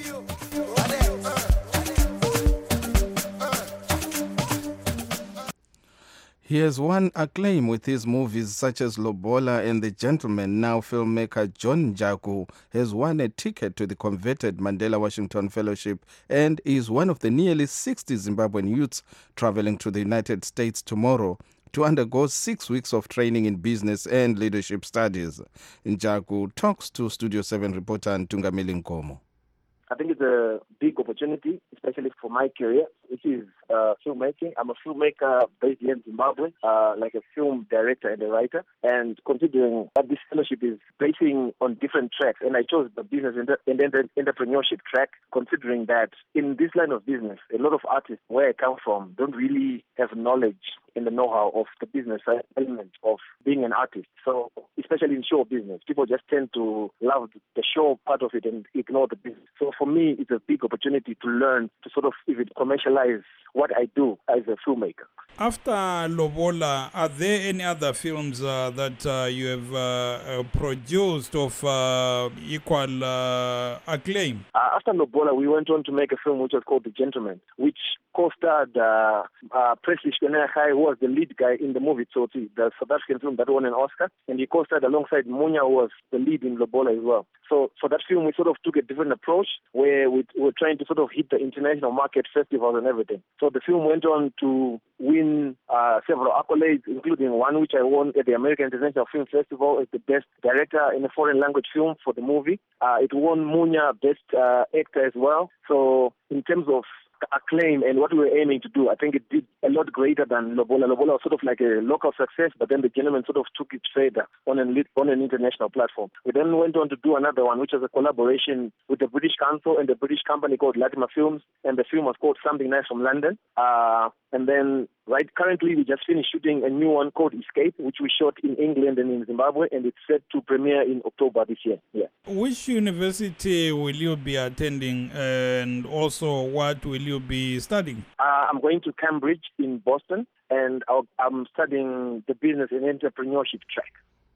He has won acclaim with his movies such as Lobola and The Gentleman. Now filmmaker John Njaku has won a ticket to the coveted Mandela Washington Fellowship and is one of the nearly sixty Zimbabwean youths traveling to the United States tomorrow to undergo six weeks of training in business and leadership studies. Njaku talks to Studio seven reporter Ntungamili Nkomo. I think it's a big opportunity, especially for my career, which is uh, filmmaking. I'm a filmmaker based here in Zimbabwe, uh, like a film director and a writer. And considering that this fellowship is basing on different tracks, and I chose the business and entrepreneurship track, considering that in this line of business, a lot of artists where I come from don't really have knowledge in the know-how of the business element of being an artist. So especially in show business, people just tend to love the show part of it and ignore the business. So for me, it's a big opportunity to learn to sort of even commercialize what I do as a filmmaker. After Lobola, are there any other films uh, that uh, you have uh, uh, produced of uh, equal uh, acclaim? Uh, after Lobola, we went on to make a film which was called The Gentleman, which co-starred uh, uh, Presley Shkenehai, who was the lead guy in the movie Tsotsi, the South African film that won an Oscar, and he co-starred alongside Munya, who was the lead in Lobola as well. So for that film, we sort of took a different approach where we were trying to sort of hit the international market, festivals and everything. So the film went on to win uh, several accolades, including one which I won at the American International Film Festival as the best director in a foreign language film for the movie. Uh, it won Munya Best uh, Actor as well. So in terms of acclaim and what we were aiming to do, I think it did a lot greater than Lobola. Lobola was sort of like a local success, but then The Gentleman sort of took it further on an, on an international platform. We then went on to do another one, which was a collaboration with the British Council and the British company called Latimer Films, and the film was called Something Nice from London. Uh, and then right currently we just finished shooting a new one called Escape, which we shot in England and in Zimbabwe, and it's set to premiere in October this year. Yeah. Which university will you be attending, and also what will you be studying? Uh, I'm going to Cambridge in Boston, and I'll, I'm studying the business and entrepreneurship track.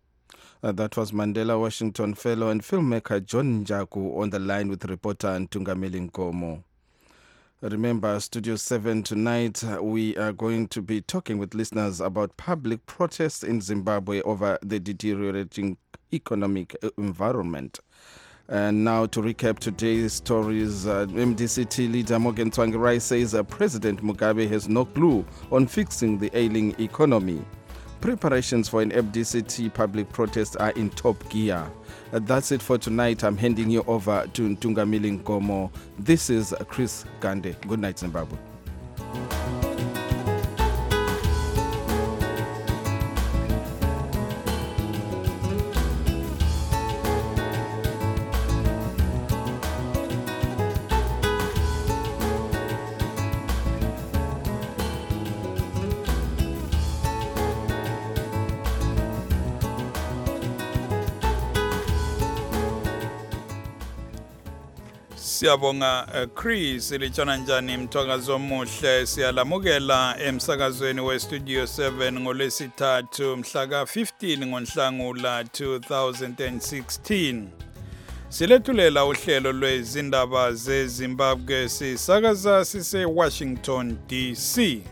Uh, that was Mandela Washington Fellow and filmmaker John Njaku on the line with reporter Ntungamili Nkomo. Remember, Studio seven tonight, uh, we are going to be talking with listeners about public protests in Zimbabwe over the deteriorating economic environment. And now to recap today's stories, uh, M D C T leader Morgan Tsvangirai says uh, President Mugabe has no clue on fixing the ailing economy. Preparations for an M D C T public protest are in top gear. Uh, that's it for tonight. I'm handing you over to Ntungamili Nkomo. This is Chris Gande. Good night, Zimbabwe. Siyabonga uh, Chris lichona njani mthwakazi omuhle siyalamukela emsakazweni we Studio seven ngolwesithathu mhla ka fifteen ngoNhlangula two thousand sixteen. Silethulela uhlelo lwezindaba zeZimbabwe sisakaza sise Washington D C.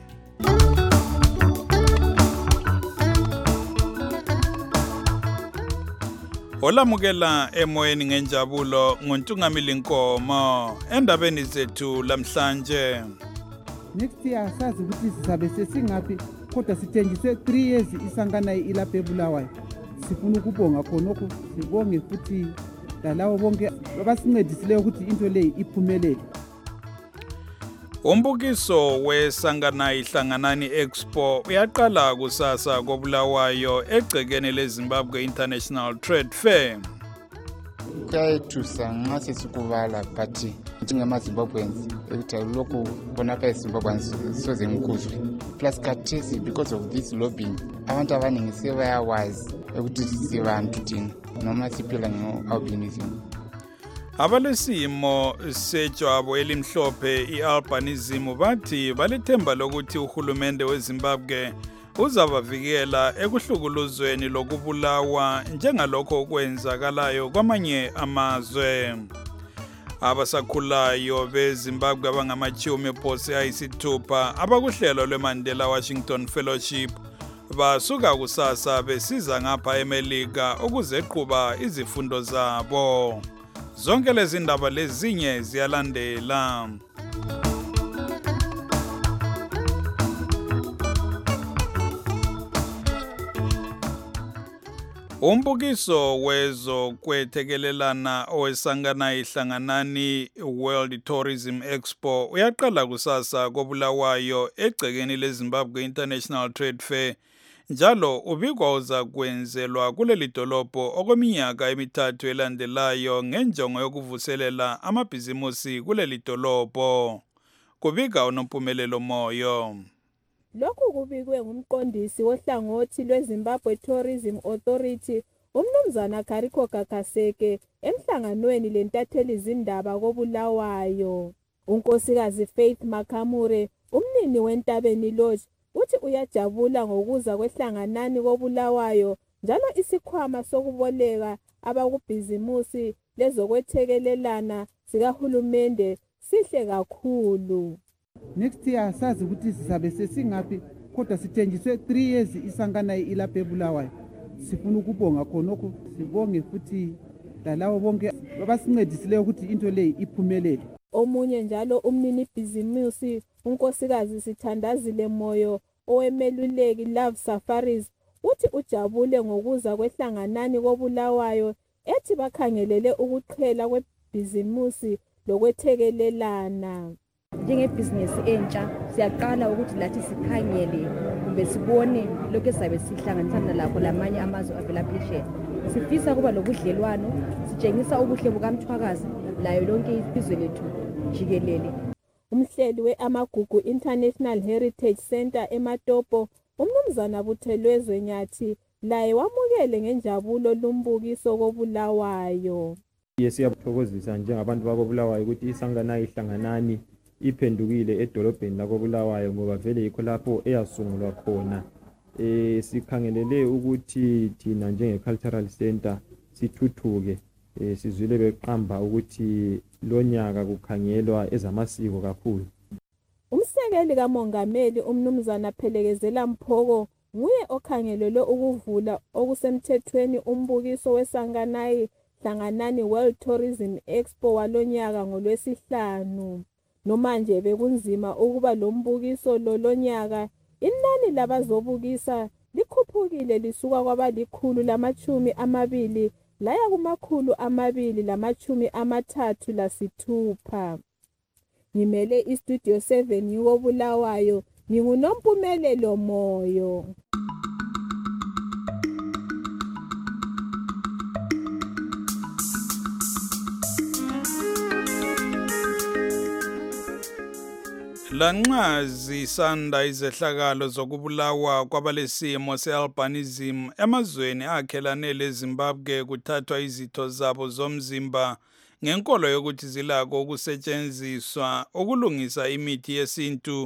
Olamukela emoyeni ngenjabulo ngontungamili Nkomo endabeni zethu lamhlanje. Next year sazi ukuthi sizabe sesingaphi kodwa sithenjiswe three years isangana ilapha eBulawayo. Sifuna ukubonga khonokho sibonge futhi lalawo bonke abasincedisileyo ukuthi into leyi iphumelele. Umbukiso wesangana ihlanganani Expo uyaqala kusasa koBulawayo egcekeni leZimbabwe International Trade Fair. Kuyayithusa nxa sesikubala but njengamaZimbabweans ukuthi lokhu bonapha eZimbabweans soze ngikuzwe. Plus khathesi because of this lobbying abantu abaningi sebayawazi ukuthi sibantu thina noma siphila ngo-albinism. Abalesimo sejwabo elimhlophe ialbinism bathi balethemba lokuthi uhulumende weZimbabwe uzabavikela ekuhlukuluzweni lokubulawa njengalokho okwenzakalayo kwamanye amazwe. Abasakhulayo beZimbabwe abangamachumi phose ayisithupha abakuhlelo lweMandela Washington Fellowship basuka kusasa besiza ngapha eMelika ukuzeqhuba izifundo zabo. Zonke lezi ndaba lezinye ziyalandela. Umbukiso wezo kwethekelelana owesangana ihlanganani World Tourism Expo uyaqala kusasa koBulawayo egcekeni leZimbabwe International Trade Fair. Njalo ubikwa uza kwenzelwa kuleli dolobho okweminyaka emithathu elandelayo ngenjongo yokuvuselela amabhizimusi kuleli dolobho. Kubika unompumelelo moyo. Lokhu kubikwe ngumqondisi wohlangothi lweZimbabwe Tourism Authority umnumzana Kariko Kakaseke emhlanganweni lentatheli izindaba koBulawayo. Unkosikazi Faith Makamure umnini wentabeni lodge uthi uyajabula ngokuza kwehlanganani koBulawayo njalo isikhwama sokuboleka abakubhizimusi lezokwethekelelana sikahulumende sihle kakhulu. Next year sazi ukuthi sizabe sesingaphi kodwa sithenjiswe three years isangana ilapha eBulawayo. Sifuna ukubonga khonokho sibonge futhi lalawo bonke abasincedisileyo ukuthi into leyi iphumelele. Omunye njalo umnini bhizimusi unkosikazi Sithandazile Moyo owemeluleki Love Safaris uthi ujabule ngokuza kwehlanganani koBulawayo ethi bakhangelele ukuqhela kwebhizimusi lokwethekelelana. Njengebhizinisi entsha siyaqala ukuthi lathi sikhangele kumbe sibone lokho esabe sihlanganisana lakho lamanye amazwe avela phesheya. Sifisa kuba lobudlelwano sitshengisa ubuhle bukaMthwakazi layo lonke izwe lethu jikelele. Umhleli we-Amagugu International Heritage Center eMatopo umnumzana Buthelwezwe Nyathi laye wamukele ngenjabulo lumbukiso koBulawayo. Siyabuthokozisa njengabantu bakoBulawayo ukuthi isangana ihlanganani iphendukile edolobheni lakoBulawayo ngoba vele yikho lapho eyasungulwa khona. Eh sikhangelele ukuthi thina njenge-cultural center sithuthuke. Eh sizwile beqamba ukuthi lonyaka kukhangelwa ezamasiko kakhulu. Umsekeli kamongameli umnumzana Phelekezela Mphoko nguye okhangelelwe ukuvula okusemthethweni umbukiso wesanganayi hlanganani World Tourism Expo walonyaka ngolwesihlanu. Noma nje bekunzima ukuba lo mbukiso lolonyaka inani labazobukisa likhuphukile lisuka kwabalikhulu lamachumi amabili laya kumakhulu amabili lamachumi amathathu lasithupha. Ngimele iStudio seven yoBulawayo ngingunompumelelo moyo. Lanxa zisanda izehlakalo zokubulawa kwabalesimo se-albinism emazweni akhelane leZimbabwe kuthathwa izitho zabo zomzimba ngenkolo yokuthi zilako ukusetshenziswa ukulungisa imithi yesintu.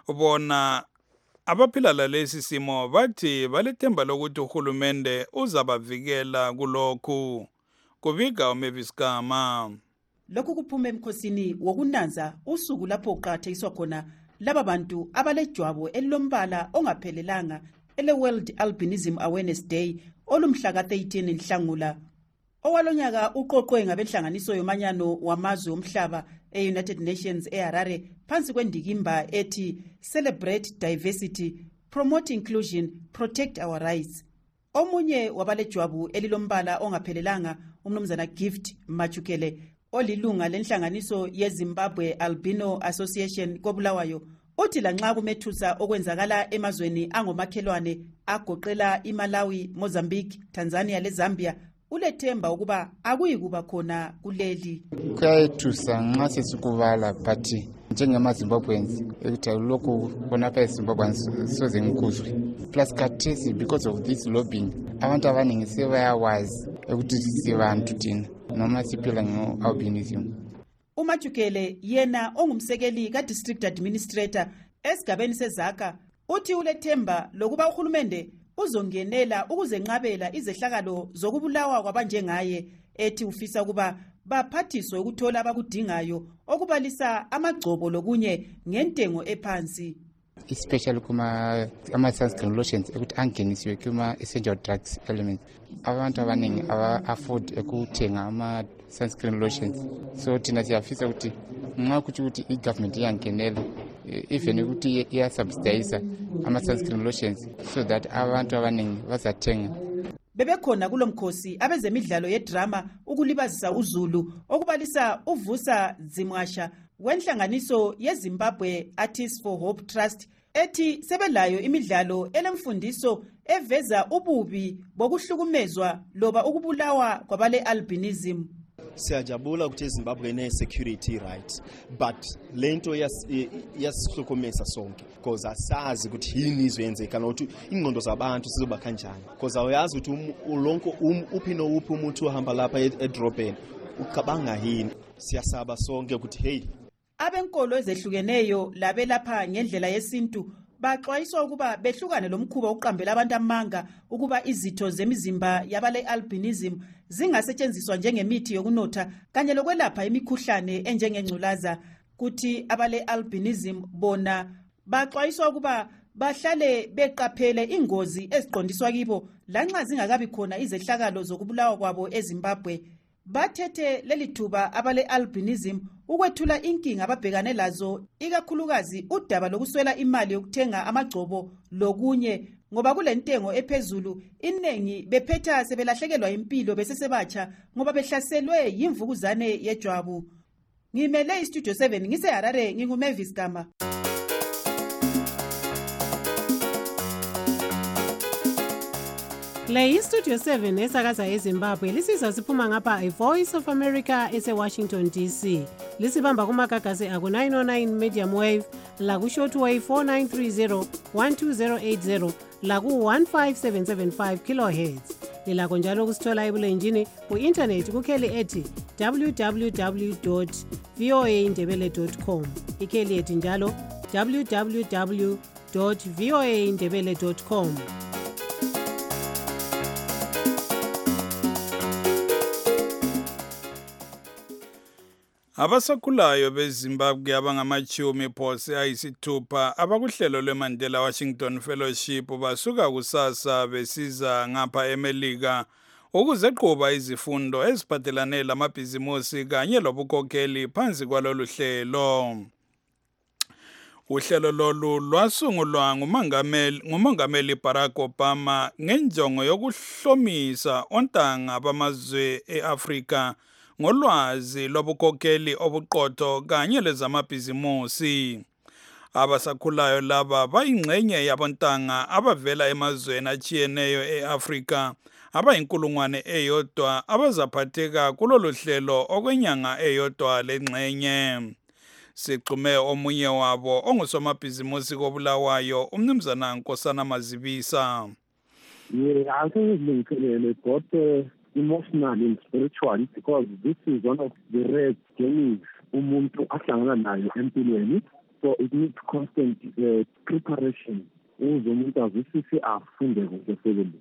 Bona abaphila lalesi simo bathi balethemba lokuthi uhulumende uzabavikela kulokhu. Kubika uMavis Gama. Lokhu kuphuma emkhosini wokunanza usuku lapho kuqakathekiswa khona laba bantu abalejwabu elilombala ongaphelelanga ele World Albinism Awareness Day olumhla ka thirteen Nhlangula. Owalonyaka uqoqwe ngabenhlanganiso yomanyano wamazwe omhlaba e-United Nations eHarare phansi kwendikimba ethi Celebrate Diversity, Promote Inclusion, Protect Our Rights. Omunye wabalejwabu elilombala ongaphelelanga umnumzana Gift Machukele olilunga lenhlanganiso yeZimbabwe Albino Association koBulawayo uthi lanxa kumethusa okwenzakala emazweni angomakhelwane agoqela iMalawi, Mozambique, Tanzania leZambia ulethemba ukuba akuyikuba khona kuleli. Kuyayithusa nxa sesikubala but njengamaZimbabweans ukuthi lokhu khonapha eZimbabweans soze ngikuzwe. Plus khathesi because of this lobbying abantu abaningi sebayawazi ukuthi sibantu thina noma siphila ngo-albinism. uMajukele yena ongumsekeli ka-district administrator esigabeni seZaka uthi ulethemba lokuba uhulumende uzongenela ukuzenqabela izehlakalo zokubulawa kwabanjengaye ethi ufisa kuba baphathiswe ukuthola abakudingayo okubalisa amagcobo lokunye ngentengo ephansi. Especially kuma ama-sunscreen lotions ukuthi angenisiwe kuma-essential drugs elements. Abantu abaningi aba-afford ukuthenga ama-sunscreen lotions. So thina siyafisa ukuthi nxa kuthi ukuthi i-government iyangenela even ukuthi iyasubsidize ama-sunscreen lotions so that abantu abaningi bazathenga. Bebekhona kulomkhosi abezemidlalo yedrama ukulibazisa uZulu okubalisa uVusa Zimwasha wenhlanganiso yeZimbabwe Artists for Hope Trust ethi sebelayo imidlalo elemfundiso eveza ububi bokuhlukumezwa loba ukubulawa kwabale albinism. Siyajabula ukuthi eZimbabwe ine security rights but lento yasihlukumeza sonke because asazi ukuthi yini izwenzeka nokuthi ingqondo zabantu sizoba kanjani because awuyazi ukuthi ulonke uphi no uphi umuntu ohamba lapha edrobheni ucabanga yini. Siyasaba sonke ukuthi hey abenkolo ezehlukeneyo labelapha ngendlela yesintu baxwayiswa ukuba behlukane lomkhuba uqambela abantu amanga ukuba izitho zemizimba yabale albinism zingasetshenziswa njengemithi yokunotha kanye lokwelapha imikhuhlane enjengengculaza. Kuthi abale albinism bona baxwayiswa ukuba bahlale beqaphele ingozi eziqondiswa kibo lanxa zingakabi khona izehlakalo zokubulawa kwabo eZimbabwe. Bathethe leli thuba abale albinism ukwethula inkinga ababhekane lazo ikakhulukazi udaba lokuswela imali yokuthenga amagcobo lokunye ngoba kulentengo ephezulu inengi bephetha sebelahlekelwa impilo besesebatsha ngoba behlaselwe yimvukuzane yejwabu. Ngimele iStudio seven ngiseHarare nginguMavis Gama. Le iStudio seven esakaza eZimbabwe lisizwa siphuma ngapha iVoice of America eseWashington D C. Lisibamba kumagagasi aku nine oh nine medium wave, laku shortwave four nine three zero one two zero eight zero, laku one five seven seven five kilohertz. Lilakho njalo kusithola ebulenjini ku-internet kukheli ethi w w w dot v o a ndebele dot com. Ikheli ethi njalo w w w dot v o a ndebele dot com. Abasakhulayo beZimbabwe abangamachumi phose ayisithupha abakuhlelo lweMandela Washington Fellowship basuka kusasa besiza ngapha eMelika ukuzeqhuba izifundo eziphathelane lamabhizimusi kanye lobukhokheli phansi kwalolu hlelo. Uhlelo lolu lwasungulwa ngumongameli ngumongameli Barack Obama ngenjongo yokuhlomisa ontanga bamazwe eAfrika ngolwazi lobukhokheli obuqotho kanye lezamabhizimusi. Abasakhulayo laba bayingxenye yabontanga abavela emazweni achiyeneyo eAfrika abayinkulungwane eyodwa abazaphatheka kulolu hlelo okwenyanga eyodwa lengxenye. Siqume omunye wabo ongusomabhizimusi koBulawayo umnumzana Nkosana Mazibisa. Yeah, I think it's been, but uh, emotionally and spiritually, because this is one of the rare journeys umuntu ahlangana nayo empilweni. So it needs constant uh, preparation. Uze umuntu azwisise afunde kuhle sebele.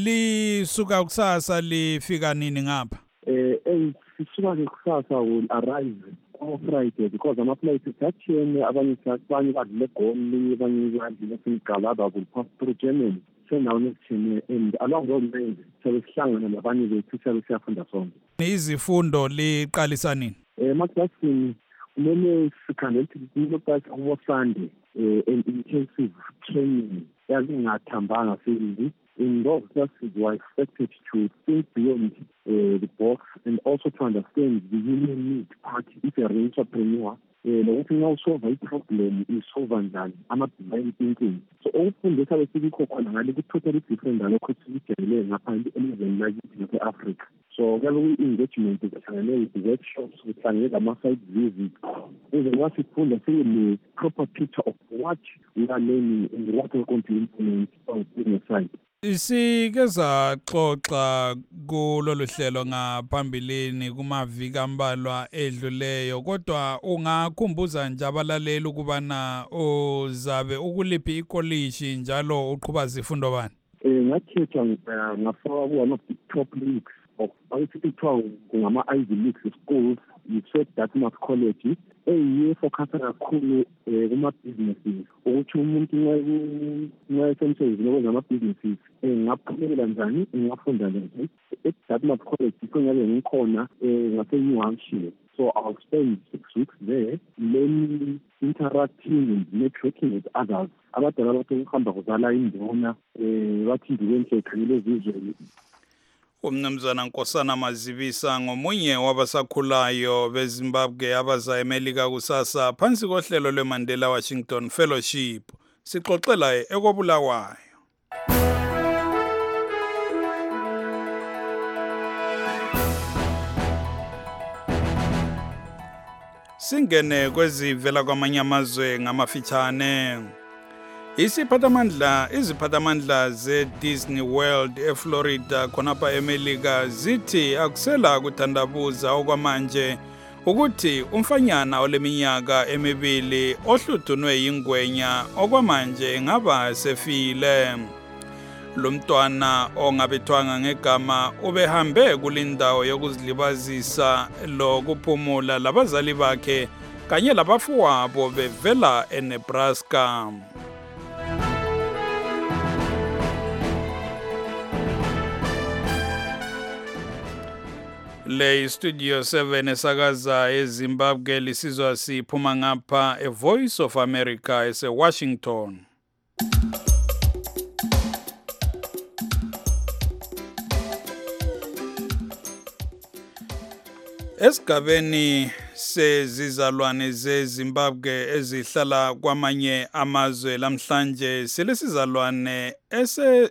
Lisuka kusasa lifika nini ngapha? Eh eh sisuka kusasa will arrive on Friday because ama places athene abanye abanye badle eGoli abanye badle eSingalaba will pass through Germany. So now next year and along those lines sesihlangana nabanye bethu siyafunda sonke. Izifundo liqalisa nini? Eh maklasini kumele sikhangele ukuthi lokho kubo Sunday eh intensive training yazingathambanga sibili. In those classes, we are expected to think beyond uh, the box and also to understand the human need part. If you are an entrepreneur, nokuthi uh, solve a problem is solve njani ama-design thinking. So okufundisa besikho khona ngale ku-totally different nalokho sikujayele ngaphandle elizweni lakithi ngase-Africa. So kuyabe kwi-engagement kuhlangane with workshops, kuhlangane ama-site visits. Ukuze nxa sifunda sibe ne-proper picture of what we are learning and what we are going to implement on the business side. Isike saxoxa kulolu hlelo ngaphambilini kumaviki ambalwa edluleyo, kodwa ungakhumbuza nje abalaleli ukubana uzabe ukuliphi ikolishi njalo uqhuba zifundo bani? Eh ngakhetha ngafaka ku one of the top leagues of awuthiwa ngama-Ivy League schools, yi-Swet Dartmouth College. Eyiye focus kakhulu kuma-businesses ukuthi umuntu nxa esemsebenzini kwezama-businesses ngaphumelela njani, ngafunda njani. E-Dartmouth College yikho ngabe ngikhona ngase-New Hampshire. So I'll spend six weeks there learning, interacting and networking with others. Abadala bathi ukuhamba kuzala indona bathi ndiwenhle khangela ezizwe. Umnumzana Nkosana Mazibisa ngomunye wabasakhulayo beZimbabwe abaza eMelika kusasa phansi kohlelo lweMandela Washington Fellowship. Sixoxela ekobulawayo. Singene kwezivela kwamanye amazwe ngamafitshane. Isiphathamandla iziphathamandla ze-Disney World eFlorida khonapha eMelika zithi akusela kuthandabuza okwamanje ukuthi umfanyana oleminyaka emibili ohluthunwe yingwenya okwamanje engaba sefile. Lo mntwana ongabethwanga ngegama ubehambe kulindawo yokuzilibazisa lokuphumula labazali bakhe kanye labafowabo bevela eNebraska. Le Studio seven esakaza eZimbabwe lisizwa siphuma ngapha e Voice of America ese Washington. Esigabeni sezizalwane zeZimbabwe ezihlala kwamanye amazwe lamhlanje selesizalwane ese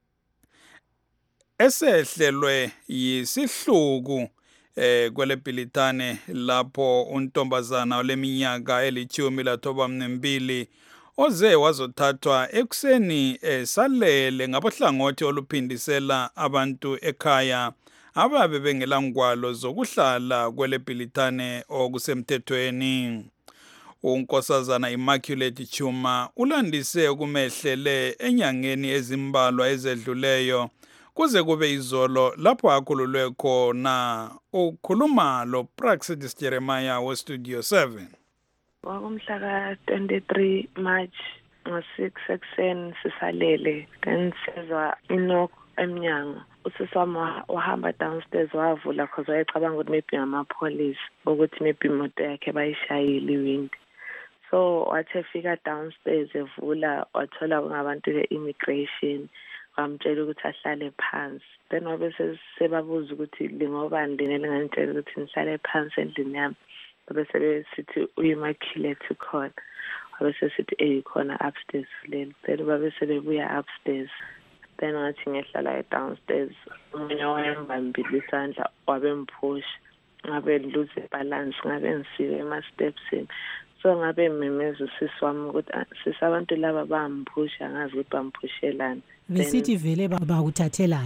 esehlelwe yisihluku eh kweleBhilitane lapho untombazana oleminyaka elithumi lathoba mbili oze wazothathwa ekuseni esalele ngabohlangothi oluphindisela abantu ekhaya ababe bengelangwalo zokuhlala kweleBhilitane okusemthethweni. Unkosazana Immaculate Chuma ulandise ukumehlele enyangeni ezimbalwa ezedluleyo kuze kube izolo lapho akhululwe khona. Ukhuluma lo Praxis Jeremiah we Studio seven. Wakumhla ka twenty-three March ngo-six sekuseni sisalele, then sizwa inokho emnyango. Usisami wahamba downstairs wavula because wayecabanga ukuthi maybe ngamapolice ukuthi maybe imoto yakhe bayishayile iwindi. So wathi efika downstairs evula wathola kungabantu be-immigration bamtshela ukuthi ahlale phansi. Then wabe sebabuza ukuthi lingobani lina elingantshela ukuthi nihlale phansi endlini yami. Wabe sebesithi uyiMaculate khona. Wabe sesithi eyikhona upstairs leli. Then wabe sebebuya upstairs. Then ngathi ngehlala downstairs umunye wayembambile isandla wabemphusha. Ngabe lose balance ngabe ngisiwe ema-stepsini. So ngabe memeza usisi wami ukuthi sisabantu laba bamphusha ngazi ukuthi bampushelana. Besithi vele bakuthathelana.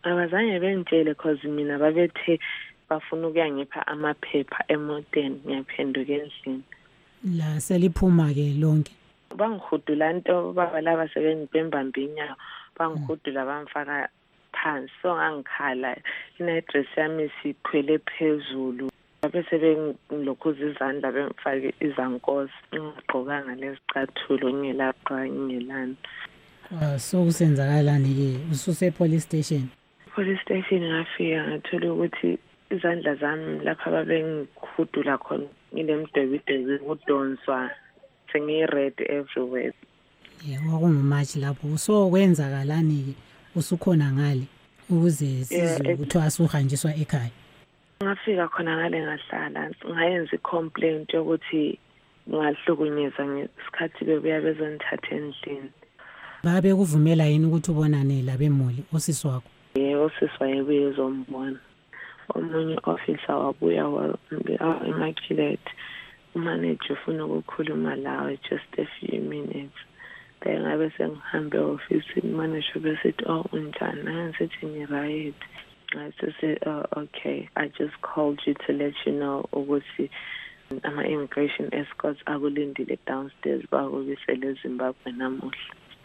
abazange bengitshele cause mina babethe bafuna ukuyangipha amaphepha emoteni ngiyaphenduka endlini. La seliphuma ke lonke. Bangihudula nto baba laba sebengibembambe inyawo bangihudula bamfaka phansi so ngangikhala ina-dress yami sikhwele phezulu bese bengilokhuza izandla bemfake izankosi ngigqokanga lezicathulo ngelapha ngelani. Ah so kusenzakalani ke ususe police station? Police station ngafika ngathola ukuthi izandla zami lapha babengihudula khona ngilemdebidebe kudonswa sengi-red everywhere. Yebo kungumatshi lapho so kwenzakalani ke usukhona ngale ukuze sizwe ukuthi asuhanjiswa ekhaya. Ngafika khona ngale ngahlala ngayenza i-complaint yokuthi ngahlukunyezwa ngesikhathi bebuya bezonithatha endlini. Babe kuvumela yini ukuthi ubonane labemuli osisi wakho? Yebo osisi wayebuye uzombona. Omunye officer wabuya wambika Immaculate umanager ufuna ukukhuluma lawe just a few minutes. Then ngabe sengihambe office manager besithi oh unjani ngisethi ngiright. I said oh, okay I just called you to let you know ukuthi ama immigration escorts akulindile downstairs bakubisele eZimbabwe namuhla.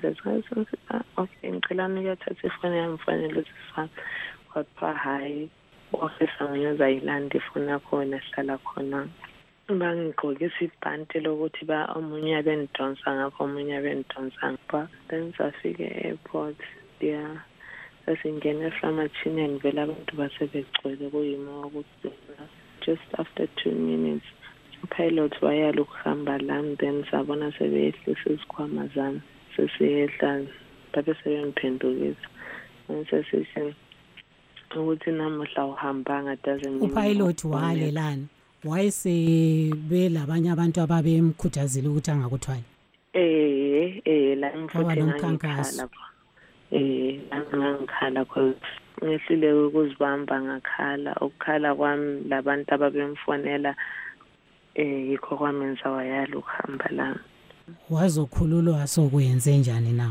Okay ngicela nikathatha ifoni yami fanele sifake kodwa hayi officer ngiyozayilanda ifoni yakho wena hlala khona. Bangigqokisa ibhanti lokuthi ba omunye abendonsa ngapha omunye abendonsa ngapha. Then safika e-airport yeah sasingena eFlamatini ngivela abantu basebegcwele kuyimo ukugcina. Just after two minutes pilot wayala ukuhamba lami then sabona sebeyehlisa isikhwama zami sesiyehla babe sebengiphendukisa sesithi ukuthi namuhla uhambanga doesn't mean upilot walelani wayese labanye abantu ababemkhuthazile ukuthi angakuthwali. Eh eh la mfuthe ngikhala eh ngangikhala cause ngehlile ukuzibamba ngakhala ukukhala kwami labantu ababemfonela eh yikho kwamenza wayala ukuhamba lami. Wazokhululwa sokwenze njani nawo?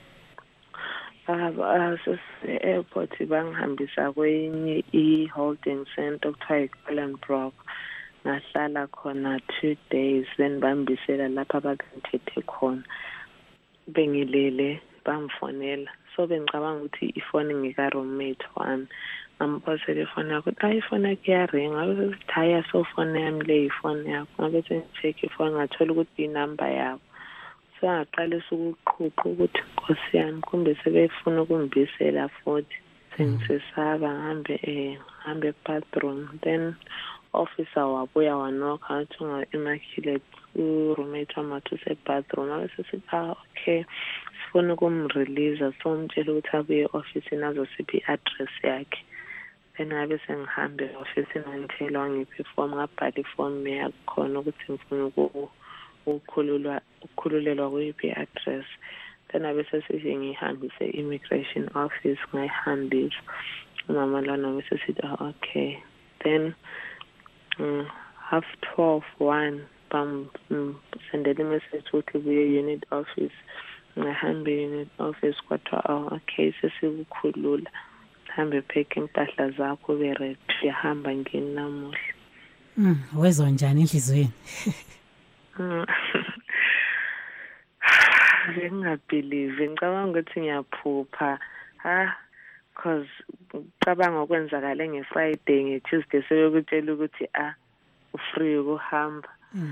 Ah airport bangihambisa kwenye i-holding center okuthiwa i-Collenbrook ngahlala khona two days then bambisela lapha abangithethe khona bengilele bamfonela so bengicabanga ukuthi ifoni ngika roommate wami amphosele ifoni yakho ayi ifoni yakho iyaringa ngabe sithaya so phone yami le ifoni yakho ngabe sengicheck ifoni ngathola ukuthi inumber yakho so ngaqalisa ukuqhuqa ukuthi Nkosi yami kumbe sebefuna ukumbisela futhi sengisesaba ngihambe eh ngihambe ebathroom then officer wabuya wanoka athi Immaculate uroommate wamathu sebathroom abesesithi ah okay sifuna ukumrelease so umtshela ukuthi abuye office nazosiphi i-address yakhe. Then ngabe sengihambe office ngithela wangiphi form ngabhala iform yakhona ukuthi ngifuna ukukhululwa ukukhululelwa kuyiphi address. Then abe sesithi ngihambise immigration office ngayihambisa mama lana bese sithi ah okay then um, half twelve one bam um, sendele message ukuthi buye unit office ngahambe unit office kwathiwa oh okay sesikukhulula hambe pheke impahla zakho be ready yahamba ngini namuhla. Mm wezwa njani enhlizweni? Ngingabelieve ngicabanga ukuthi ngiyaphupha ha cause cabanga okwenzakala ngeFriday ngeTuesday sebekutshela ukuthi ah ufree ukuhamba.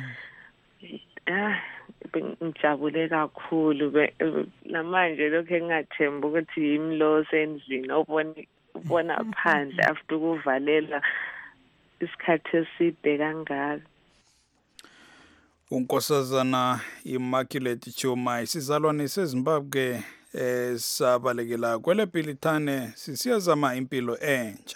Ah ngijabule kakhulu namanje lokho engathemba ukuthi yimlo sendlini obona ubona phandle after ukuvalela isikhathi eside kangaka. Unkosazana Immaculate Chuma isizalwane seZimbabwe eh sabalekela kwele Pilithane sisiyazama impilo entsha.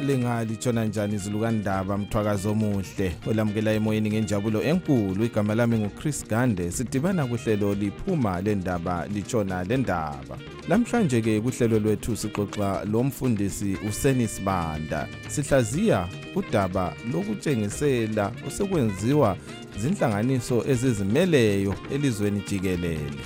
lingalithona njani izilukandaba mthwakazo omuhle olamukela emoyeni ngenjabulo enkulu. Igama lami nguChris Gande. Sidibana kuhlelo liphuma lendaba litshona lendaba. Namhlanje ke kuhlelo lwethu sixoxa lo mfundisi uSenis Banda. Sihlaziya udaba lokutshengisela osekwenziwa zinhlanganiso ezizimeleyo elizweni jikelele.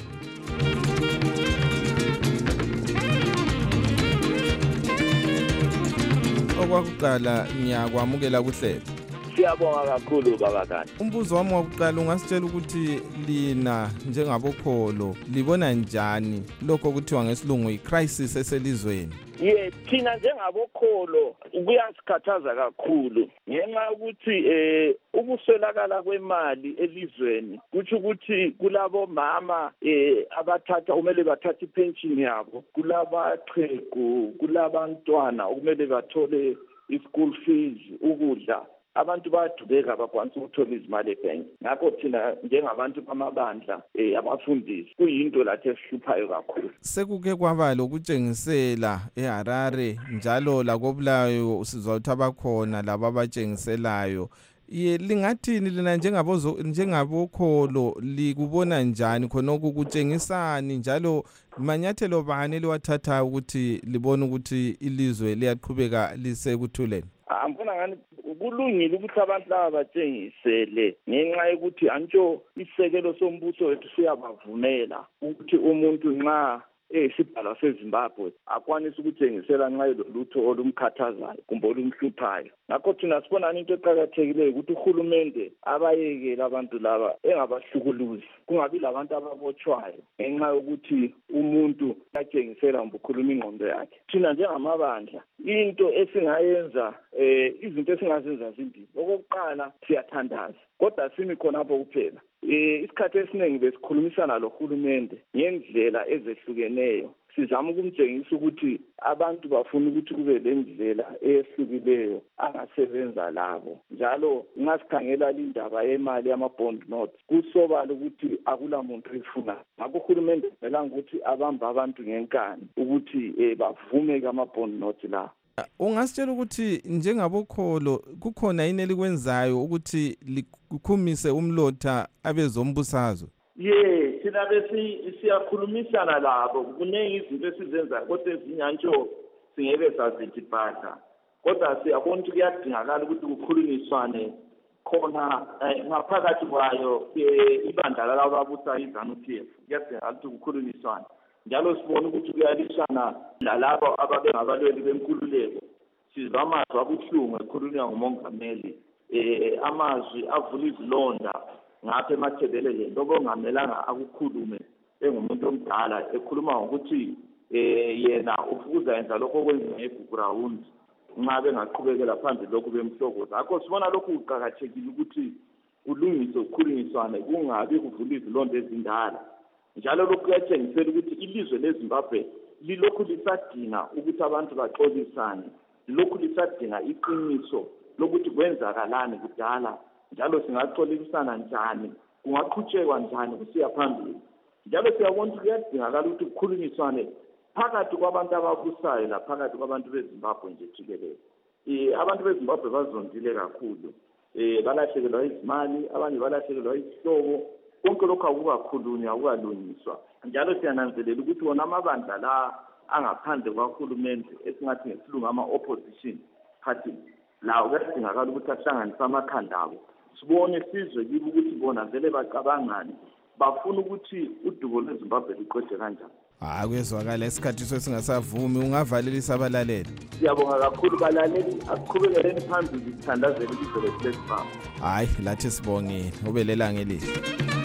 Okwakuqala ngiyakwamukela kuhlelo. Siyabonga kakhulu baba Gandhi. Umbuzo wami wokuqala ungasitshela ukuthi lina njengabokholo libona njani lokho kuthiwa ngesilungu i-crisis eselizweni? Ye thina njengabokholo kuyasikhathaza kakhulu ngenxa yokuthi eh ubuswelakala kwemali elizweni kuthi ukuthi kulabo mama eh abathatha umele bathathe ipension yabo, kulabaqhegu, kulabantwana okumele bathole i-school fees, ukudla. Abantu bayadubeka bakwanisa ukuthola izimali ebhenki. Ngakho thina njengabantu bamabandla eh abafundisi kuyinto lathi esihluphayo kakhulu. Sekuke kwaba lokutshengisela eHarare njalo lakobulayo usizwa ukuthi abakhona labo abatshengiselayo. Ye lingathini lina njengabozo njengabokholo likubona njani khona ukukutshengisani njalo manyathelo bani liwathatha ukuthi libone ukuthi ilizwe liyaqhubeka lisekuthuleni? Ambona ngani kulungile ukuthi abantu laba batshengisele ngenxa yokuthi antsho isekelo sombuso wethu siyabavumela ukuthi umuntu nxa esibhala seZimbabwe akwanisa ukutshengisela nxa elolutho olumkhathazayo kumbe olumhluphayo. Ngakho thina sibona into eqhakathekileyo ukuthi uhulumende abayekele abantu laba engabahlukuluzi, kungabi labantu ababotshwayo ngenxa yokuthi umuntu atshengisela ngokukhuluma ingqondo yakhe. Thina njengamabandla into esingayenza eh izinto esingazenza zimbili. Okokuqala siyathandaza kodwa simi khonapho kuphela. Eh isikhathi esiningi besikhulumisana lohulumende ngendlela ezehlukeneyo. Sizama ukumtshengisa ukuthi abantu bafuna ukuthi kube lendlela ehlukileyo angasebenza labo. Njalo ngasikhangela indaba yemali yama-bond notes kusobala ukuthi akula muntu efuna. Ngakho uhulumende melanga ukuthi abamba abantu ngenkani ukuthi eh bavume ama-bond notes la. Ungasitshela ukuthi njengabokholo kukhona yini elikwenzayo ukuthi likukhumise umlotha abezombusazwe? Ye thina bese siyakhulumisana labo kuningi izinto esizenza kodwa ezinyantsho singeke sazithi bhadla. Kodwa siyabona ukuthi kuyadingakala ukuthi kukhulunyiswane khona ngaphakathi kwayo ibandla lababusa iZANU-P F. Kuyadingakala ukuthi kukhulunyiswane. Njalo sibona ukuthi kuyalishana lalabo ababengabalweli benkululeko. Sizwa amazwi abuhlungu ekhulunywa ngumongameli eh amazwi avula izilonda ngapha emathebelele lokho ngamelanga akukhulume engumuntu omdala ekhuluma ngokuthi eh yena ufuza yenza lokho kwenziwa eGround nxa bengaqhubekela phambili lokho bemhlokoza. Ngakho sibona lokhu kuqhakathekile ukuthi ulungiswe ukukhulunyiswane kungabi kuvula izilonda ezindala. Njalo lokhu kuyatshengisela ukuthi ilizwe leZimbabwe lilokhu lisadinga ukuthi abantu baxolisane, lokhu lisadinga iqiniso lokuthi kwenzakalani kudala, njalo singaxolisana njani, kungaqhutshekwa njani kusiya phambili. Njalo siyabona ukuthi kuyadingakala ukuthi kukhulunyiswane phakathi kwabantu ababusayo la phakathi kwabantu beZimbabwe nje jikelele. Eh abantu beZimbabwe bazondile kakhulu. Eh balahlekelwa izimali, abanye balahlekelwa izihlobo. Konke lokho akukakhulunywa akukalungiswa. Njalo siyananzelela ukuthi wona amabandla la angaphandle kwahulumende esingathi ngesilungu ama-opposition party lawo kuyadingakala ukuthi ahlanganise amakhanda abo. Sibone sizwe kibo ukuthi bona vele bacabangani, bafuna ukuthi udubo lweZimbabwe liqede kanjani. Ah kuyezwakala isikhathi sesingasavumi, ungavalelisa abalaleli. Siyabonga kakhulu balaleli, akuqhubekeni phambili sithandazele ilizwe lethu leZimbabwe. Hayi lathi sibongile ubelelanga elihle.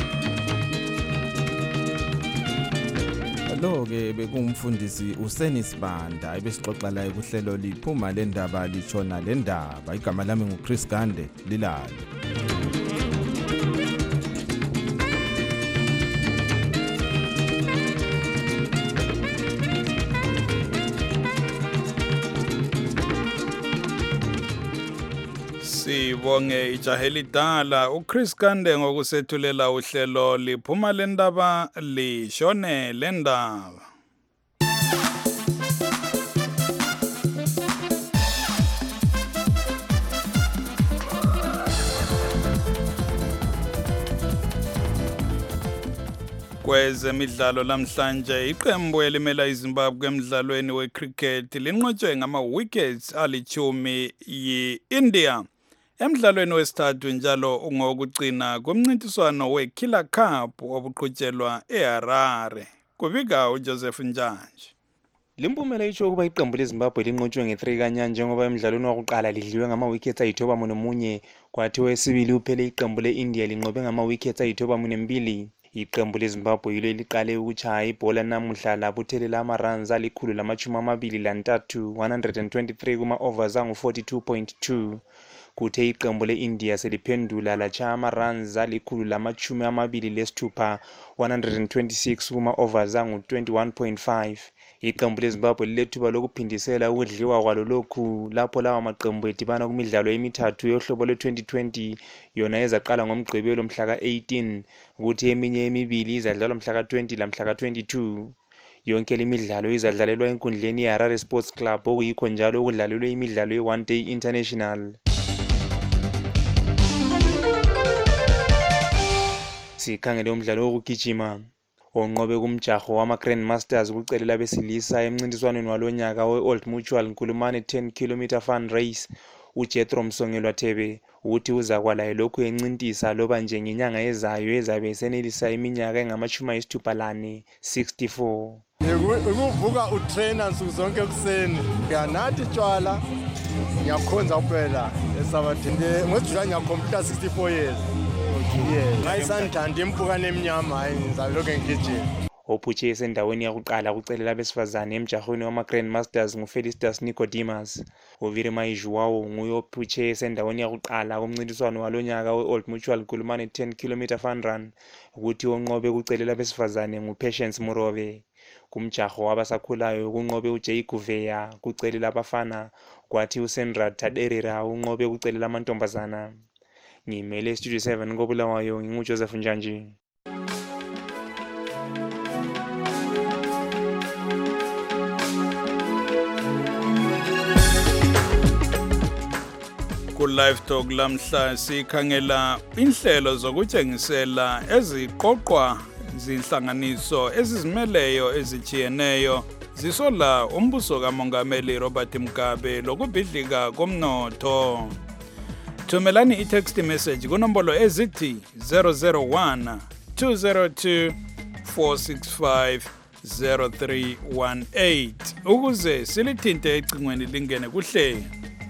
Lo-ke bekungumfundisi uSenis Banda ebesixoxa laye kuhlelo liphuma lendaba litshona lendaba. Igama lami nguChris Gande lilale. Sibonge ijahelidala uChris Gande ngokusethulela uhlelo liphuma lendaba lishone lendaba. Kwezemidlalo lamhlanje iqembu elimela iZimbabwe emidlalweni wecricket linqotshwe ngama-wickets alichumi yi-India. Emidlalweni wesithathu njalo ngokugcina kumncintiswano we-Killer Cup obuqhutshelwa eHarare. Kubika uJoseph Njanje. Limpumela itsho ukuba iqembu leZimbabwe linqotshwe nge-three kanyana njengoba emidlalweni wakuqala lidliwe ngama-wickets ayithoba nomunye, kwathi wesibili uphele iqembu le-India linqobe ngama-wickets ayithoba nembili. Iqembu leZimbabwe yilo eliqale ukutshaya ibhola namuhla labuthelela ama-runs alikhulu lamachumi amabili lantathu one hundred twenty-three kuma-overs angu-forty-two point two. Kuthe iqembu le-India seliphendula latshaya ama-runs alikhulu lamachumi amabili lesithupha one hundred twenty-six kuma-overs angu-twenty-one point five. Iqembu leZimbabwe lilethuba lokuphindisela ukudliwa kwalo lokhu lapho lawa maqembu edibana kumidlalo emithathu yohlobo lwe-twenty twenty yona ezaqala ngomgqibelo mhla ka-eighteen, kuthi eminye emibili izadlalwa mhla ka-twenty lamhla ka-twenty-two. Yonke lemidlalo izadlalelwa enkundleni yeHarare Sports Club okuyikho njalo okudlalelwe imidlalo ye-one day international. Sikhangele umdlalo wokugijima onqobe kumjaho wama-Grand Masters kucelela besilisa emncintiswaneni walonyaka we-Old Mutual Nkulumane ten kilometer fun race. uJethro Msongelwa Thebe uthi uzakwala lokhu encintisa loba nje ngenyanga ezayo ezabe esenelisa iminyaka engamachumi ayisithupha lane sixty-four. Ukuvuka utrainer nsuku zonke kuseni nganathi tshwala ngiyakhonza kuphela esabathinde ngoJuly ngiyakhompletha sixty-four years. Yeah, ngayisandanda impukane eminyama hayi ngizaloku ngigijima. Ophutshe esendaweni yakuqala kucelela abesifazane emjahweni wama-Grand Masters nguFelistas Nicodemus. uVirima Joao nguye ophutshe esendaweni yakuqala kumncintiswano walonyaka we-Old Mutual Nkulumane ten kilometer fun run, ukuthi onqobe kucelela abesifazane nguPatience Morobe. Kumjaho wabasakhulayo kunqobe uJay Guveya kucelela abafana, kwathi uSandra Taderera unqobe kucelela amantombazana. Ngimele Studio seven koBulawayo nginguJoseph Njanje. Live Talk lamhla sikhangela inhlelo zokutshengisela eziqoqwa zinhlanganiso ezizimeleyo ezijiyeneyo zisola umbuso kaMongameli Robert Mugabe lokubhidlika komnotho. Thumelani i-text message kunombolo ezithi zero zero one two zero two four six five zero three one eight ukuze silithinte ecingweni lingene kuhlelo.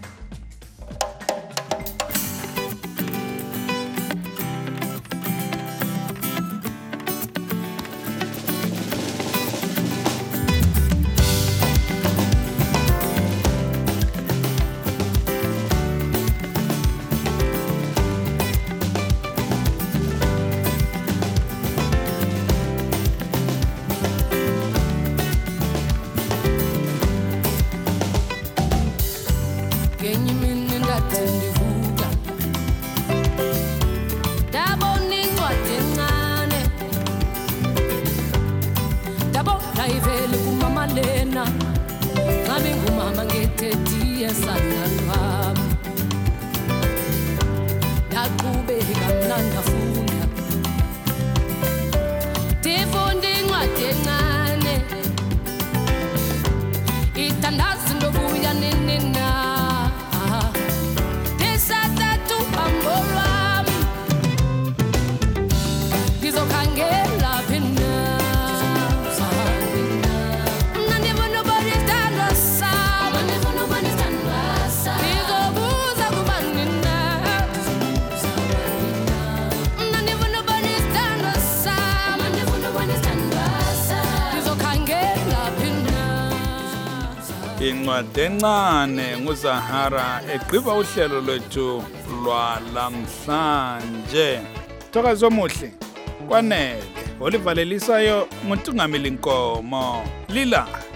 Incwadi encane nguZahara egqiba uhlelo lwethu lwalamhlanje. Thokoza omuhle kwanele olivalelisayo nguNtungameli Nkomo Lila.